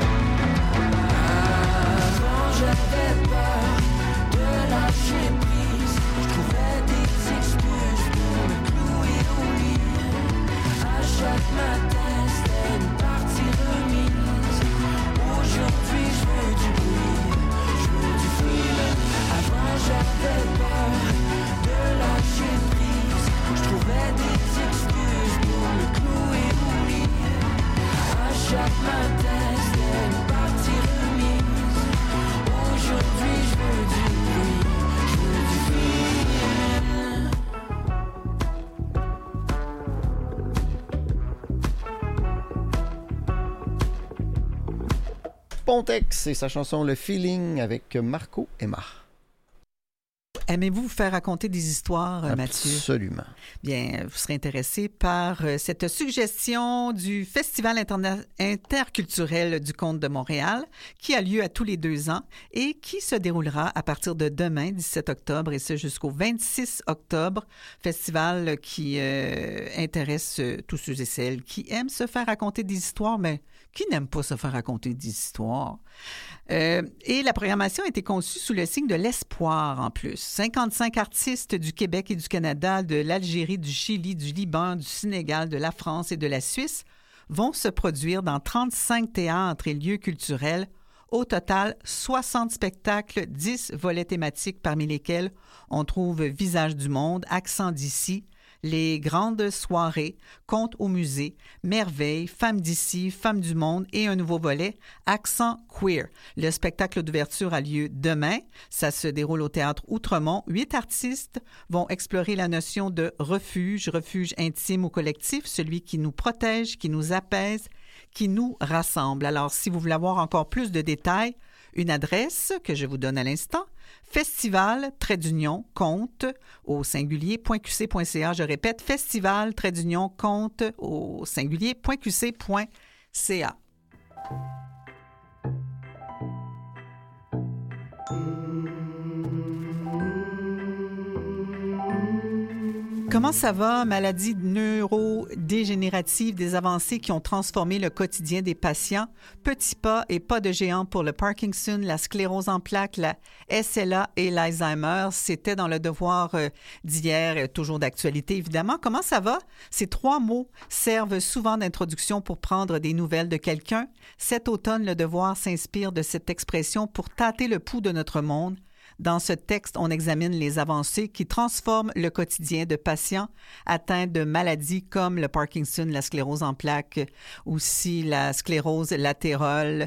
Avant j'avais peur de lâcher prise. Je trouvais des excuses pour me clouer au lit. À chaque matin c'était une partie remise. Aujourd'hui je veux du bruit, je veux du feeling. Avant j'avais peur de lâcher prise. Je trouvais des excuses pour me clouer au lit. À chaque matin c'était une partie remise. Aujourd'hui je veux du bruit, je veux du feeling. Pontex et sa chanson Le Feeling avec Marco Emma. Aimez-vous vous faire raconter des histoires, Mathieu? Absolument. Bien, vous serez intéressé par cette suggestion du Festival interculturel du Conte de Montréal qui a lieu à tous les 2 ans et qui se déroulera à partir de demain, 17 octobre, et ce jusqu'au 26 octobre. Festival qui intéresse tous ceux et celles qui aiment se faire raconter des histoires, mais qui n'aiment pas se faire raconter des histoires. Et la programmation a été conçue sous le signe de l'espoir en plus. 55 artistes du Québec et du Canada, de l'Algérie, du Chili, du Liban, du Sénégal, de la France et de la Suisse vont se produire dans 35 théâtres et lieux culturels. Au total, 60 spectacles, 10 volets thématiques parmi lesquels on trouve Visage du monde, Accent d'ici, les grandes soirées, Contes au musée, Merveilles, Femmes d'ici, Femmes du monde et un nouveau volet, Accent queer. Le spectacle d'ouverture a lieu demain. Ça se déroule au Théâtre Outremont. 8 artistes vont explorer la notion de refuge, refuge intime ou collectif, celui qui nous protège, qui nous apaise, qui nous rassemble. Alors, si vous voulez avoir encore plus de détails, une adresse que je vous donne à l'instant, festival-conte au singulier.qc.ca. Je répète, festival-conte au singulier.qc.ca. Comment ça va? Maladies neurodégénératives, des avancées qui ont transformé le quotidien des patients. Petits pas et pas de géant pour le Parkinson, la sclérose en plaques, la SLA et l'Alzheimer. C'était dans le devoir d'hier, toujours d'actualité évidemment. Comment ça va? Ces 3 mots servent souvent d'introduction pour prendre des nouvelles de quelqu'un. Cet automne, le devoir s'inspire de cette expression pour tâter le pouls de notre monde. Dans ce texte, on examine les avancées qui transforment le quotidien de patients atteints de maladies comme le Parkinson, la sclérose en plaques, aussi la sclérose latérale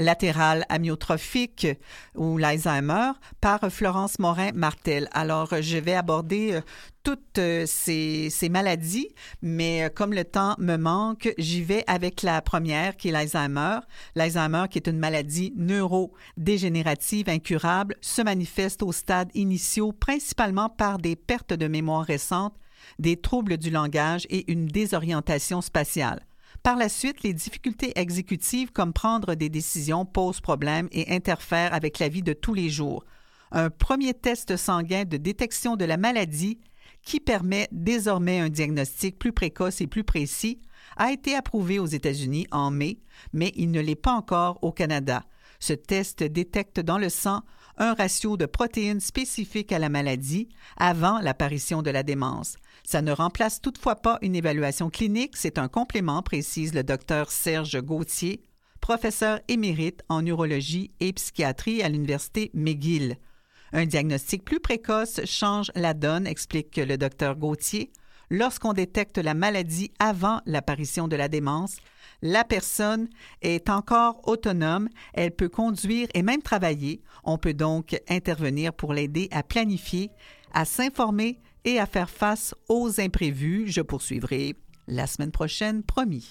amyotrophique ou l'Alzheimer par Florence Morin-Martel. Alors, je vais aborder toutes ces maladies, mais comme le temps me manque, j'y vais avec la première qui est l'Alzheimer. L'Alzheimer, qui est une maladie neurodégénérative incurable, se manifeste aux stades initiaux principalement par des pertes de mémoire récentes, des troubles du langage et une désorientation spatiale. Par la suite, les difficultés exécutives comme prendre des décisions posent problème et interfèrent avec la vie de tous les jours. Un premier test sanguin de détection de la maladie qui permet désormais un diagnostic plus précoce et plus précis, a été approuvé aux États-Unis en mai, mais il ne l'est pas encore au Canada. Ce test détecte dans le sang un ratio de protéines spécifiques à la maladie avant l'apparition de la démence. Ça ne remplace toutefois pas une évaluation clinique, c'est un complément, précise le docteur Serge Gauthier, professeur émérite en neurologie et psychiatrie à l'Université McGill. Un diagnostic plus précoce change la donne, explique le docteur Gauthier. Lorsqu'on détecte la maladie avant l'apparition de la démence, la personne est encore autonome, elle peut conduire et même travailler. On peut donc intervenir pour l'aider à planifier, à s'informer et à faire face aux imprévus. Je poursuivrai la semaine prochaine, promis.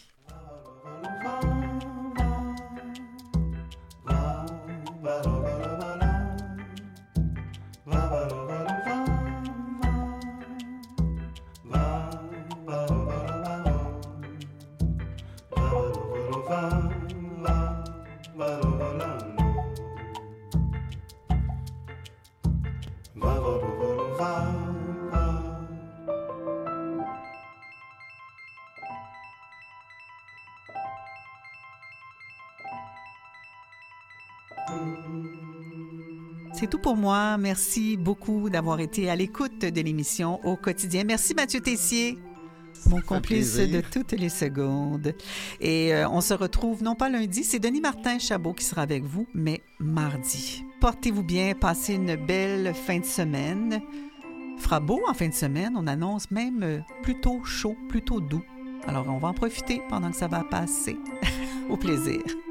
C'est tout pour moi. Merci beaucoup d'avoir été à l'écoute de l'émission Au quotidien. Merci Mathieu Tessier, mon complice de toutes les secondes. Et on se retrouve non pas lundi, c'est Denis Martin-Chabot qui sera avec vous, mais mardi. Portez-vous bien, passez une belle fin de semaine. Il fera beau en fin de semaine, on annonce même plutôt chaud, plutôt doux. Alors on va en profiter pendant que ça va passer. Au plaisir.